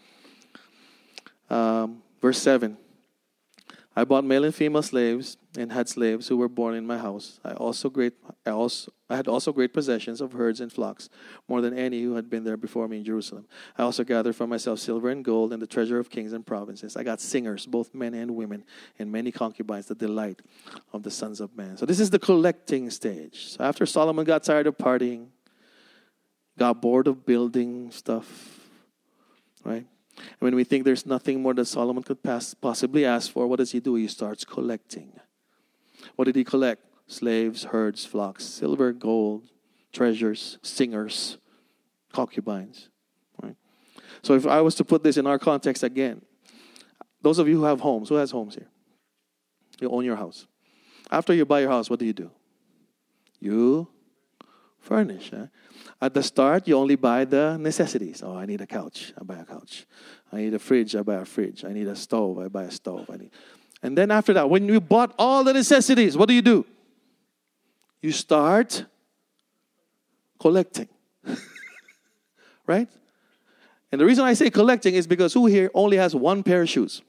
Speaker 2: Verse 7. I bought male and female slaves and had slaves who were born in my house. I had also great possessions of herds and flocks, more than any who had been there before me in Jerusalem. I also gathered for myself silver and gold and the treasure of kings and provinces. I got singers, both men and women, and many concubines, the delight of the sons of man. So this is the collecting stage. So after Solomon got tired of partying, got bored of building stuff, right? And when we think there's nothing more that Solomon could possibly ask for, what does he do? He starts collecting. What did he collect? Slaves, herds, flocks, silver, gold, treasures, singers, concubines. Right? So if I was to put this in our context again, those of you who have homes, who has homes here? You own your house. After you buy your house, what do? You furnish. Huh? At the start, you only buy the necessities. Oh, I need a couch. I buy a couch. I need a fridge. I buy a fridge. I need a stove. I buy a stove. And then after that, when you bought all the necessities, what do? You start collecting. Right? And the reason I say collecting is because who here only has 1 pair of shoes?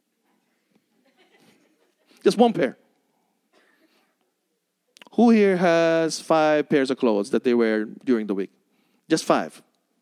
Speaker 2: Just 1 pair. Who here has 5 pairs of clothes that they wear during the week? Just 5.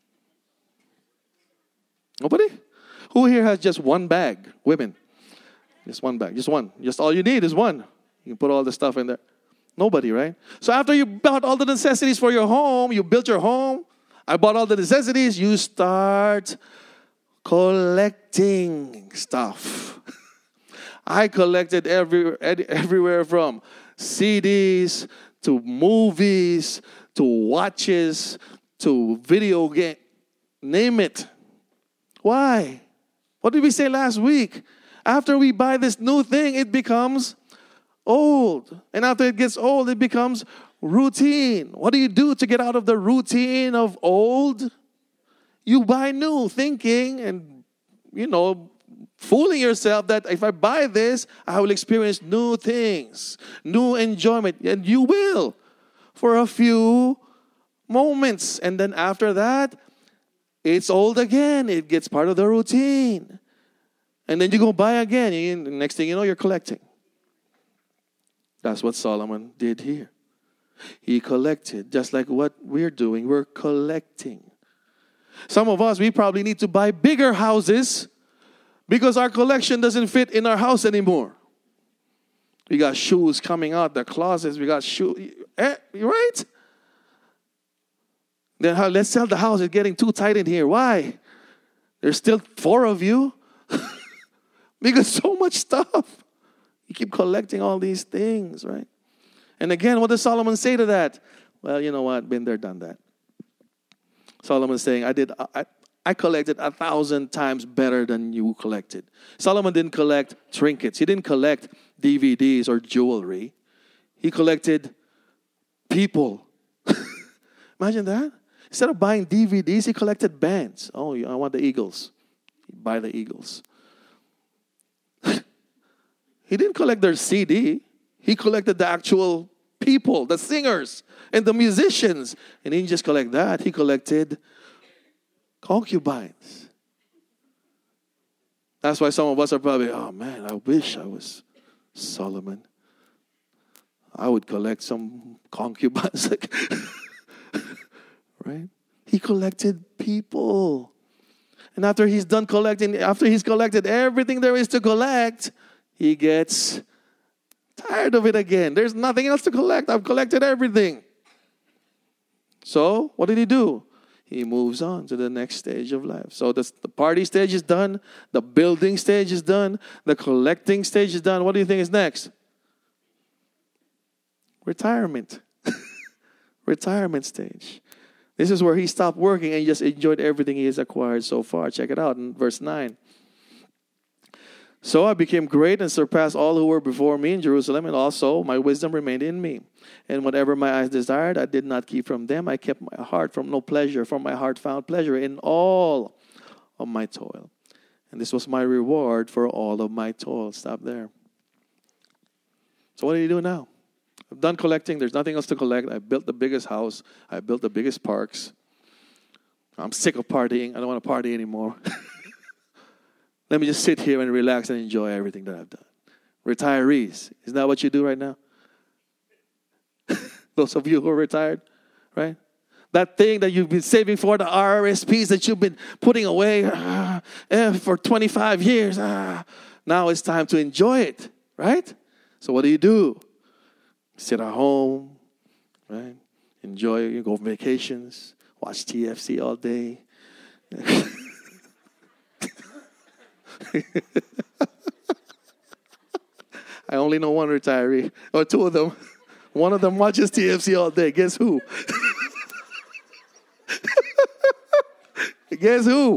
Speaker 2: Nobody? Who here has just 1 bag? Women. Just 1 bag. Just 1. Just all you need is 1. You can put all the stuff in there. Nobody, right? So after you bought all the necessities for your home, you built your home, I bought all the necessities, you start collecting stuff. I collected everywhere from CDs to movies to watches to video game. Name it. Why? What did we say last week? After we buy this new thing, it becomes old. And after it gets old, it becomes routine. What do you do to get out of the routine of old? You buy new, thinking and, fooling yourself that if I buy this, I will experience new things, new enjoyment. And you will for a few moments. And then after that, it's old again. It gets part of the routine. And then you go buy again. And the next thing you know, you're collecting. That's what Solomon did here. He collected, just like what we're doing. We're collecting. Some of us, we probably need to buy bigger houses because our collection doesn't fit in our house anymore. We got shoes coming out the closets. We got shoes, right? Then let's sell the house. It's getting too tight in here. Why? There's still 4 of you. Because so much stuff. You keep collecting all these things, right? And again, what does Solomon say to that? Well, you know what? Been there, done that. Solomon's saying, I collected 1,000 times better than you collected. Solomon didn't collect trinkets. He didn't collect DVDs or jewelry. He collected people. Imagine that. Instead of buying DVDs, he collected bands. Oh, I want the Eagles. Buy the Eagles. He didn't collect their CD. He collected the actual people, the singers, and the musicians. And he didn't just collect that. He collected concubines. That's why some of us are probably, oh man, I wish I was Solomon. I would collect some concubines. Right? He collected people. And after he's collected everything there is to collect, he gets tired of it again. There's nothing else to collect. I've collected everything. So, what did he do? He moves on to the next stage of life. So the party stage is done. The building stage is done. The collecting stage is done. What do you think is next? Retirement. Retirement stage. This is where he stopped working and he just enjoyed everything he has acquired so far. Check it out in verse 9. So I became great and surpassed all who were before me in Jerusalem, and also my wisdom remained in me. And whatever my eyes desired, I did not keep from them. I kept my heart from no pleasure, for my heart found pleasure in all of my toil. And this was my reward for all of my toil. Stop there. So what do you do now? I'm done collecting. There's nothing else to collect. I built the biggest house. I built the biggest parks. I'm sick of partying. I don't want to party anymore. Let me just sit here and relax and enjoy everything that I've done. Retirees. Isn't that what you do right now? Those of you who are retired, right? That thing that you've been saving for, the RRSPs that you've been putting away for 25 years. Now it's time to enjoy it, right? So what do? Sit at home, right? Enjoy, you go on vacations, watch TFC all day. I only know one retiree, or two of them. One of them watches TFC all day. Guess who? Guess who?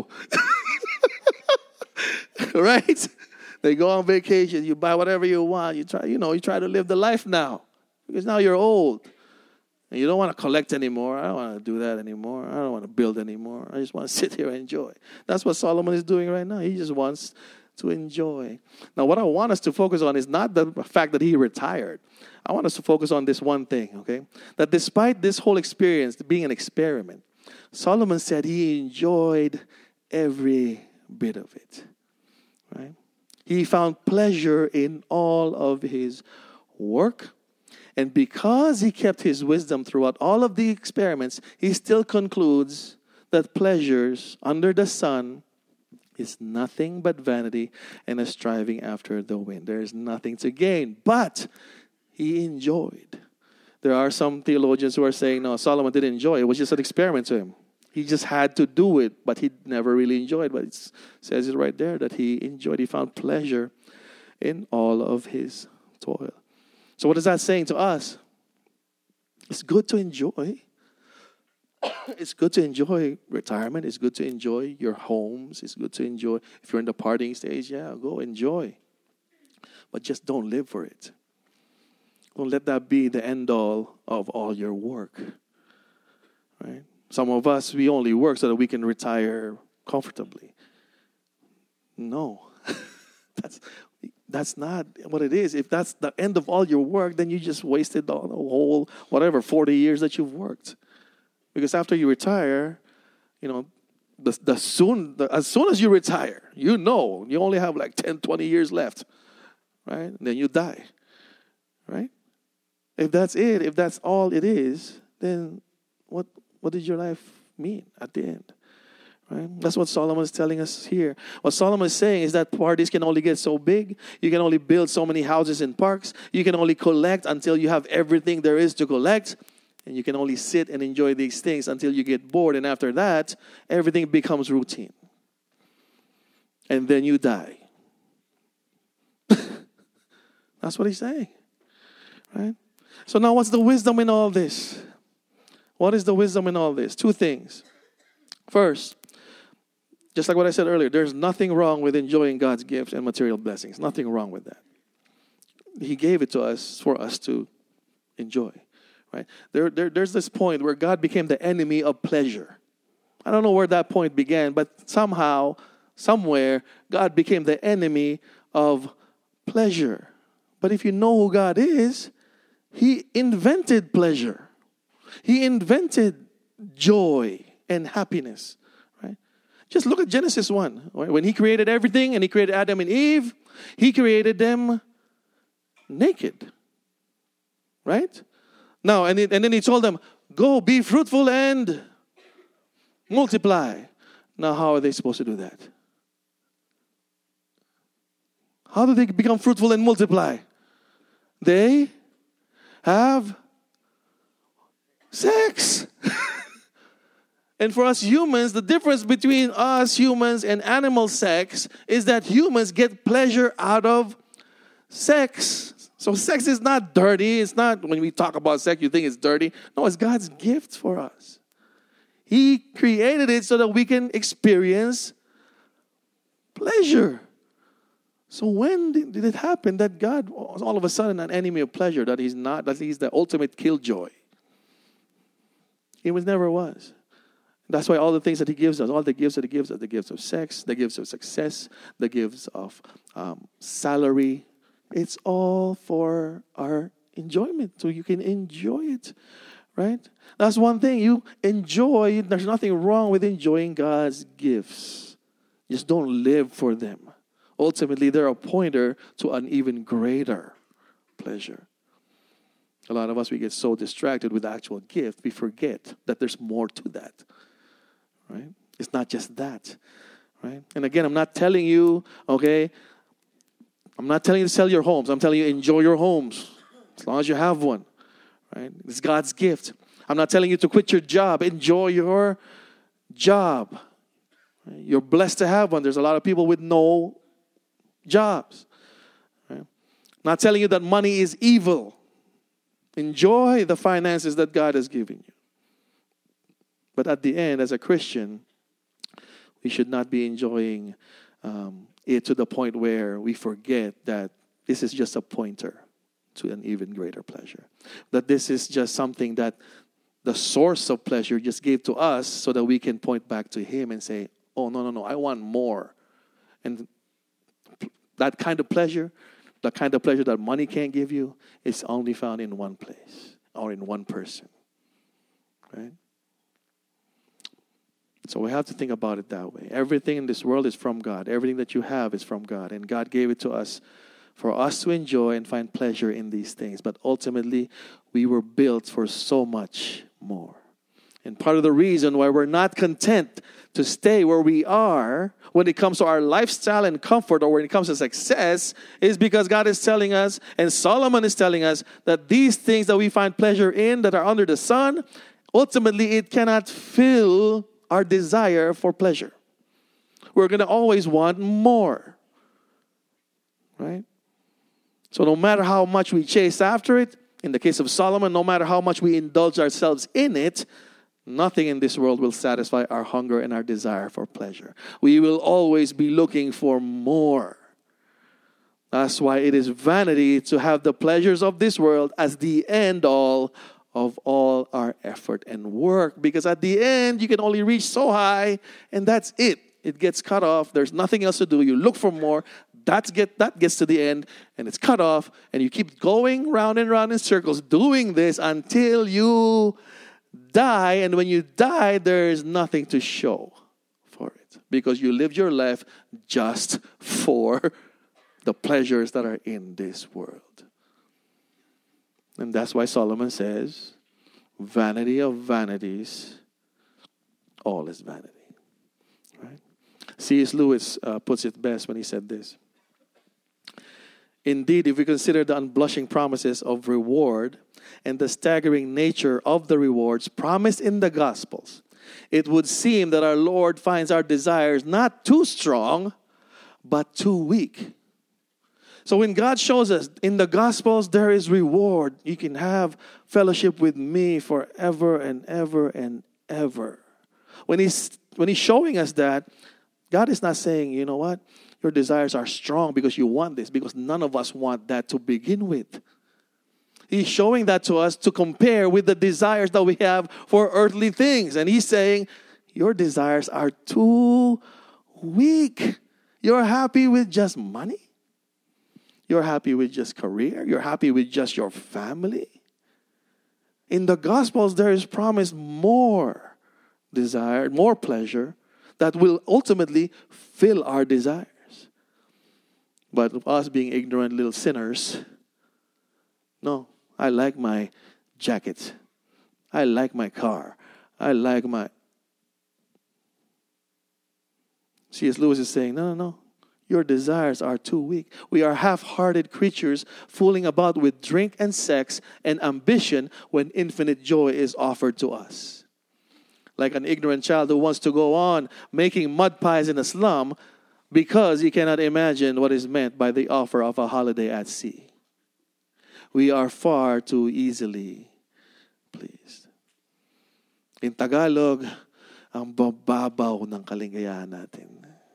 Speaker 2: Right? They go on vacation. You buy whatever you want. You try to live the life now. Because now you're old. And you don't want to collect anymore. I don't want to do that anymore. I don't want to build anymore. I just want to sit here and enjoy. That's what Solomon is doing right now. He just wants to enjoy. Now, what I want us to focus on is not the fact that he retired. I want us to focus on this one thing, okay? That despite this whole experience being an experiment, Solomon said he enjoyed every bit of it, right? He found pleasure in all of his work. And because he kept his wisdom throughout all of the experiments, he still concludes that pleasures under the sun is nothing but vanity and a striving after the wind. There is nothing to gain, but he enjoyed. There are some theologians who are saying, no, Solomon didn't enjoy it. It was just an experiment to him. He just had to do it, but he never really enjoyed. But it says it right there that he enjoyed. He found pleasure in all of his toil. So what is that saying to us? It's good to enjoy. It's good to enjoy retirement. It's good to enjoy your homes. It's good to enjoy. If you're in the partying stage, yeah, go enjoy. But just don't live for it. Don't let that be the end all of all your work. Right? Some of us, we only work so that we can retire comfortably. No. That's not what it is. If that's the end of all your work, then you just wasted the whole, 40 years that you've worked. Because after you retire, as soon as you retire, you only have like 10, 20 years left, right? And then you die, right? If that's it, if that's all it is, then what did your life mean at the end? Right? That's what Solomon is telling us here. What Solomon is saying is that parties can only get so big. You can only build so many houses and parks. You can only collect until you have everything there is to collect. And you can only sit and enjoy these things until you get bored. And after that, everything becomes routine. And then you die. That's what he's saying. Right? So now what's the wisdom in all this? What is the wisdom in all this? Two things. First, just like what I said earlier, there's nothing wrong with enjoying God's gifts and material blessings. Nothing wrong with that. He gave it to us for us to enjoy. Right? There's this point where God became the enemy of pleasure. I don't know where that point began, but somehow, somewhere, God became the enemy of pleasure. But if you know who God is, He invented pleasure. He invented joy and happiness. Right? Just look at Genesis 1. Right? When He created everything and He created Adam and Eve, He created them naked. Right? Now, and then He told them, go be fruitful and multiply. Now, how are they supposed to do that? How do they become fruitful and multiply? They have sex. And for us humans, the difference between us humans and animal sex is that humans get pleasure out of sex. So sex is not dirty. It's not, when we talk about sex, you think it's dirty. No, it's God's gift for us. He created it so that we can experience pleasure. So when did it happen that God was all of a sudden an enemy of pleasure, that He's the ultimate killjoy? He never was. That's why all the things that He gives us, all the gifts that He gives us, the gifts of sex, the gifts of success, the gifts of salary, it's all for our enjoyment, so you can enjoy it, right? That's one thing. You enjoy, there's nothing wrong with enjoying God's gifts. Just don't live for them. Ultimately, they're a pointer to an even greater pleasure. A lot of us, we get so distracted with the actual gift, we forget that there's more to that, right? It's not just that, right? And again, I'm not telling you, okay, I'm not telling you to sell your homes. I'm telling you, enjoy your homes as long as you have one, right? It's God's gift. I'm not telling you to quit your job. Enjoy your job. You're blessed to have one. There's a lot of people with no jobs. Right? I'm not telling you that money is evil. Enjoy the finances that God has given you. But at the end, as a Christian, we should not be enjoying it to the point where we forget that this is just a pointer to an even greater pleasure. That this is just something that the source of pleasure just gave to us so that we can point back to Him and say, oh, no, I want more. And that kind of pleasure, the kind of pleasure that money can't give you, is only found in one place or in one person. Right? So we have to think about it that way. Everything in this world is from God. Everything that you have is from God. And God gave it to us for us to enjoy and find pleasure in these things. But ultimately, we were built for so much more. And part of the reason why we're not content to stay where we are when it comes to our lifestyle and comfort, or when it comes to success, is because God is telling us, and Solomon is telling us, that these things that we find pleasure in that are under the sun, ultimately it cannot fill our desire for pleasure. We're going to always want more. Right? So no matter how much we chase after it, in the case of Solomon, no matter how much we indulge ourselves in it, nothing in this world will satisfy our hunger and our desire for pleasure. We will always be looking for more. That's why it is vanity to have the pleasures of this world as the end all of all our effort and work. Because at the end, you can only reach so high, and that's it. It gets cut off. There's nothing else to do. You look for more. That gets to the end, and it's cut off. And you keep going round and round in circles, doing this until you die. And when you die, there is nothing to show for it. Because you lived your life just for the pleasures that are in this world. And that's why Solomon says, vanity of vanities, all is vanity. Right? C.S. Lewis puts it best when he said this. Indeed, if we consider the unblushing promises of reward and the staggering nature of the rewards promised in the Gospels, it would seem that our Lord finds our desires not too strong, but too weak. So when God shows us in the Gospels, there is reward. You can have fellowship with me forever and ever and ever. When He's showing us that, God is not saying, you know what, your desires are strong because you want this, because none of us want that to begin with. He's showing that to us to compare with the desires that we have for earthly things. And He's saying, your desires are too weak. You're happy with just money? You're happy with just career? You're happy with just your family? In the Gospels, there is promised more desire, more pleasure that will ultimately fill our desires. But us being ignorant little sinners, no, I like my jacket. I like my car. I like my... C.S. Lewis is saying, no. Your desires are too weak. We are half-hearted creatures fooling about with drink and sex and ambition when infinite joy is offered to us. Like an ignorant child who wants to go on making mud pies in a slum because he cannot imagine what is meant by the offer of a holiday at sea. We are far too easily pleased. In Tagalog, ang bababaw ng kaligayahan natin.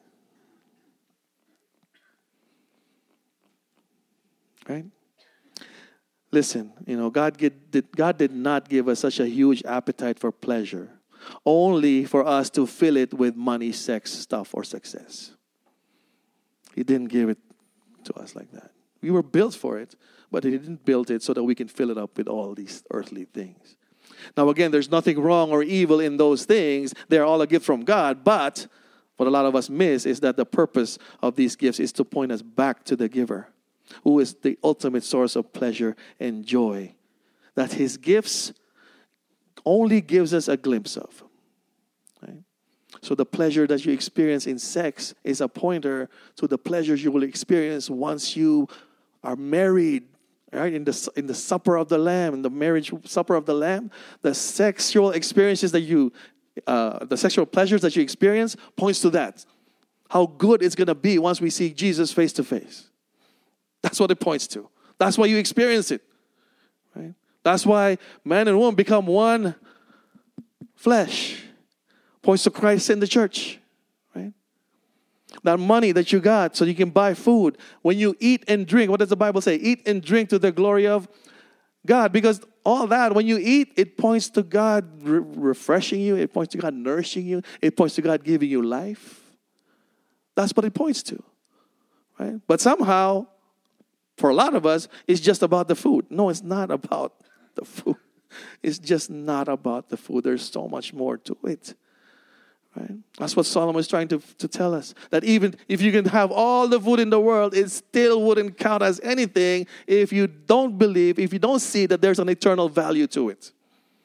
Speaker 2: Right? Listen, God did not give us such a huge appetite for pleasure, only for us to fill it with money, sex, stuff, or success. He didn't give it to us like that. We were built for it, but He didn't build it so that we can fill it up with all these earthly things. Now again, there's nothing wrong or evil in those things. They're all a gift from God, but what a lot of us miss is that the purpose of these gifts is to point us back to the giver, who is the ultimate source of pleasure and joy, that His gifts only gives us a glimpse of. Right? So the pleasure that you experience in sex is a pointer to the pleasures you will experience once you are married. Right? In the supper of the Lamb, in the marriage supper of the Lamb, the sexual experiences the sexual pleasures that you experience points to that. How good it's going to be once we see Jesus face to face. That's what it points to. That's why you experience it. Right? That's why man and woman become one flesh. Points to Christ in the church. Right? That money that you got so you can buy food. When you eat and drink, what does the Bible say? Eat and drink to the glory of God. Because all that, when you eat, it points to God refreshing you. It points to God nourishing you. It points to God giving you life. That's what it points to. Right? But somehow, for a lot of us, it's just about the food. No, it's not about the food. It's just not about the food. There's so much more to it. Right? That's what Solomon is trying to tell us. That even if you can have all the food in the world, it still wouldn't count as anything if you don't believe, if you don't see that there's an eternal value to it.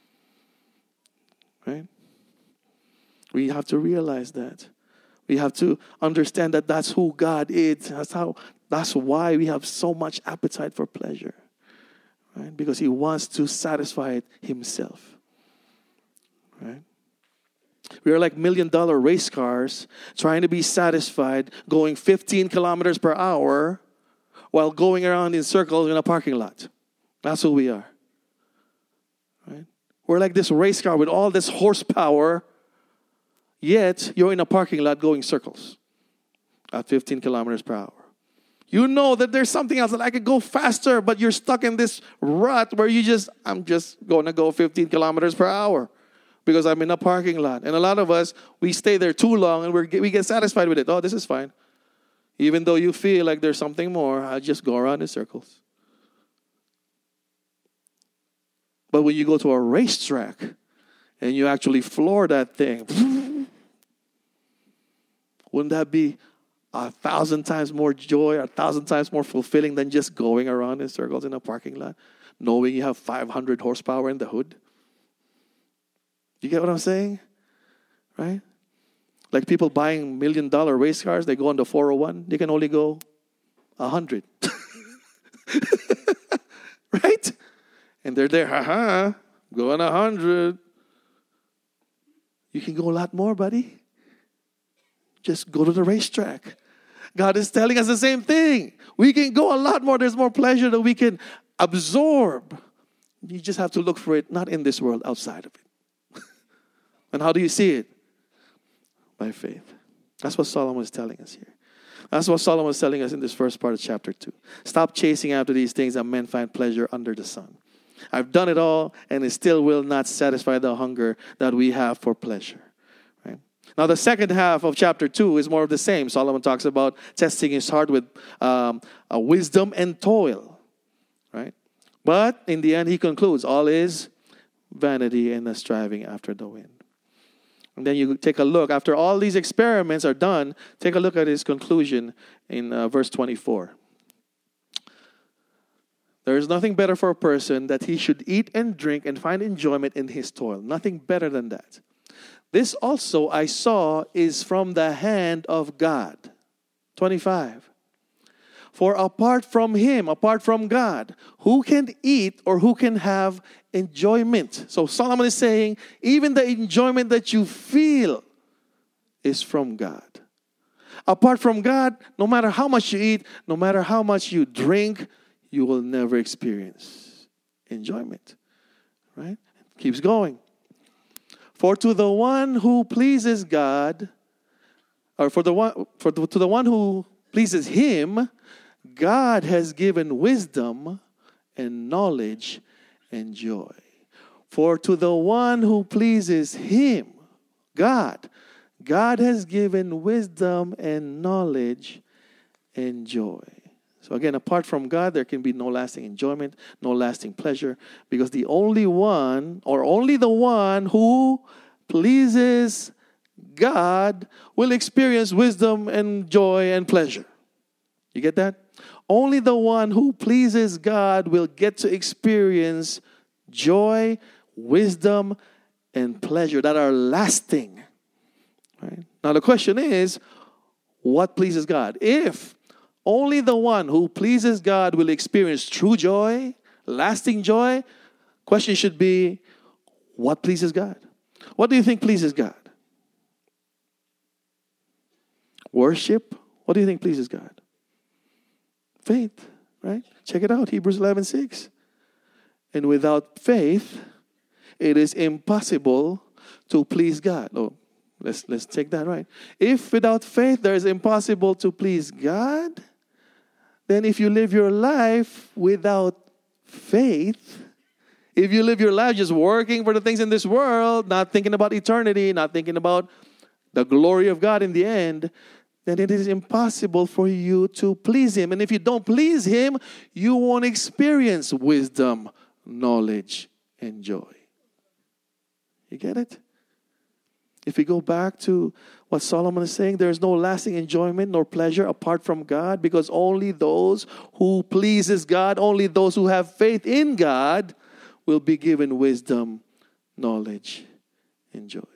Speaker 2: Right? We have to realize that. We have to understand that that's who God is. That's why we have so much appetite for pleasure. Right? Because He wants to satisfy it Himself. Right? We are like $1 million race cars trying to be satisfied going 15 kilometers per hour while going around in circles in a parking lot. That's who we are. Right? We're like this race car with all this horsepower, yet you're in a parking lot going circles at 15 kilometers per hour. You know that there's something else that I could go faster, but you're stuck in this rut where I'm just going to go 15 kilometers per hour. Because I'm in a parking lot. And a lot of us, we stay there too long and we get satisfied with it. Oh, this is fine. Even though you feel like there's something more, I'll just go around in circles. But when you go to a racetrack and you actually floor that thing, wouldn't that be 1,000 times more joy, 1,000 times more fulfilling than just going around in circles in a parking lot, knowing you have 500 horsepower in the hood? You get what I'm saying? Right? Like people buying $1 million race cars, they go on the 401, they can only go 100. Right? And they're there, going 100. You can go a lot more, buddy. Just go to the racetrack. God is telling us the same thing. We can go a lot more. There's more pleasure that we can absorb. You just have to look for it, not in this world, outside of it. And how do you see it? By faith. That's what Solomon is telling us here. That's what Solomon is telling us in this first part of chapter 2. Stop chasing after these things that men find pleasure under the sun. I've done it all, and it still will not satisfy the hunger that we have for pleasure. Right? Now, the second half of chapter 2 is more of the same. Solomon talks about testing his heart with wisdom and toil. Right? But in the end, he concludes, all is vanity and a striving after the wind. And then you take a look, after all these experiments are done, take a look at his conclusion in verse 24. There is nothing better for a person that he should eat and drink and find enjoyment in his toil. Nothing better than that. This also I saw is from the hand of God. 25. For apart from him, apart from God, who can eat or who can have enjoyment? So Solomon is saying, even the enjoyment that you feel is from God. Apart from God, no matter how much you eat, no matter how much you drink, you will never experience enjoyment. Right? Keeps going. For to the one who pleases God, or to the one who pleases him, God has given wisdom and knowledge and joy. For to the one who pleases him, God has given wisdom and knowledge and joy. So again, apart from God, there can be no lasting enjoyment, no lasting pleasure, because the only one, or only the one who pleases God will experience wisdom and joy and pleasure. You get that? Only the one who pleases God will get to experience joy, wisdom, and pleasure that are lasting. Right? Now the question is, what pleases God? If only the one who pleases God will experience true joy, lasting joy, question should be, what pleases God? What do you think pleases God? Worship? What do you think pleases God? Faith, right? Check it out, Hebrews 11:6. And without faith, it is impossible to please God. Oh, let's take that right. If without faith there is impossible to please God, then if you live your life without faith, if you live your life just working for the things in this world, not thinking about eternity, not thinking about the glory of God in the end, then it is impossible for you to please him. And if you don't please him, you won't experience wisdom, knowledge, and joy. You get it? If we go back to what Solomon is saying, there is no lasting enjoyment nor pleasure apart from God, because only those who pleases God, only those who have faith in God will be given wisdom, knowledge, and joy.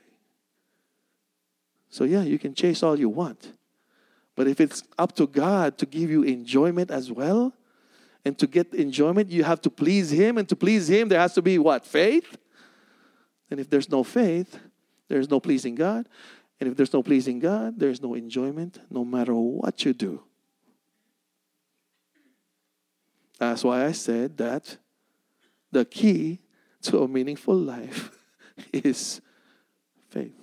Speaker 2: So yeah, you can chase all you want. But if it's up to God to give you enjoyment as well, and to get enjoyment, you have to please him. And to please him, there has to be what? Faith? And if there's no faith, there's no pleasing God. And if there's no pleasing God, there's no enjoyment, no matter what you do. That's why I said that the key to a meaningful life is faith.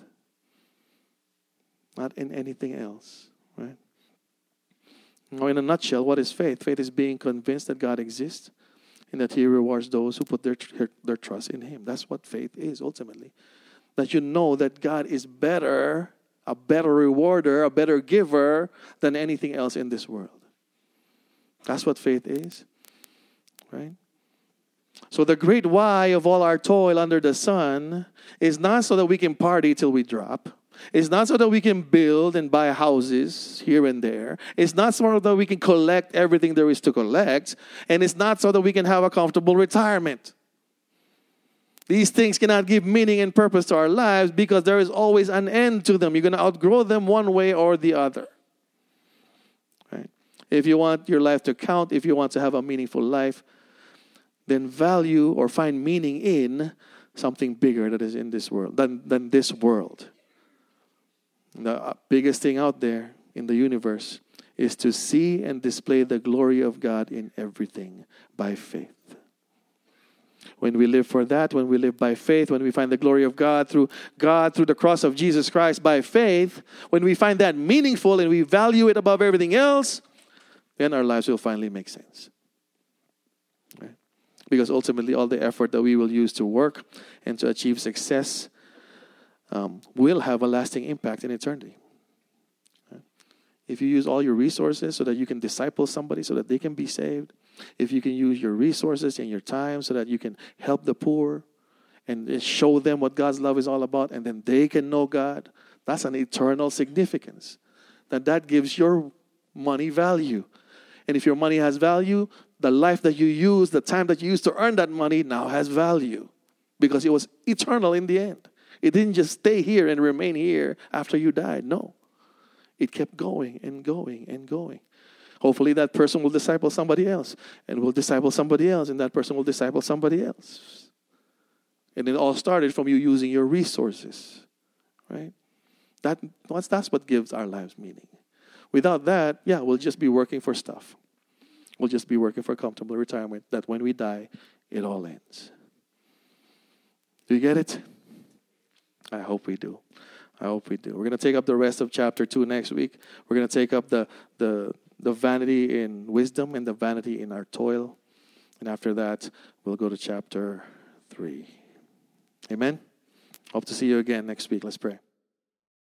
Speaker 2: Not in anything else, right? Now, in a nutshell, what is faith? Faith is being convinced that God exists and that he rewards those who put their trust in him. That's what faith is, ultimately. That you know that God is better, a better rewarder, a better giver than anything else in this world. That's what faith is, right? So the great why of all our toil under the sun is not so that we can party till we drop. It's not so that we can build and buy houses here and there. It's not so that we can collect everything there is to collect. And it's not so that we can have a comfortable retirement. These things cannot give meaning and purpose to our lives because there is always an end to them. You're going to outgrow them one way or the other. Right? If you want your life to count, if you want to have a meaningful life, then value or find meaning in something bigger that is in this world than this world. The biggest thing out there in the universe is to see and display the glory of God in everything by faith. When we live for that, when we live by faith, when we find the glory of God through the cross of Jesus Christ by faith, when we find that meaningful and we value it above everything else, then our lives will finally make sense. Right? Because ultimately all the effort that we will use to work and to achieve success will have a lasting impact in eternity. Right? If you use all your resources so that you can disciple somebody so that they can be saved, if you can use your resources and your time so that you can help the poor and show them what God's love is all about, and then they can know God, that's an eternal significance. That gives your money value. And if your money has value, the life that you use, the time that you used to earn that money now has value because it was eternal in the end. It didn't just stay here and remain here after you died. No. It kept going and going and going. Hopefully that person will disciple somebody else and will disciple somebody else, and that person will disciple somebody else. And it all started from you using your resources, right? That's what gives our lives meaning. Without that, we'll just be working for stuff. We'll just be working for comfortable retirement that when we die, it all ends. Do you get it? I hope we do. I hope we do. We're going to take up the rest of chapter 2 next week. We're going to take up the vanity in wisdom and the vanity in our toil. And after that, we'll go to chapter 3. Amen? Hope to see you again next week. Let's pray.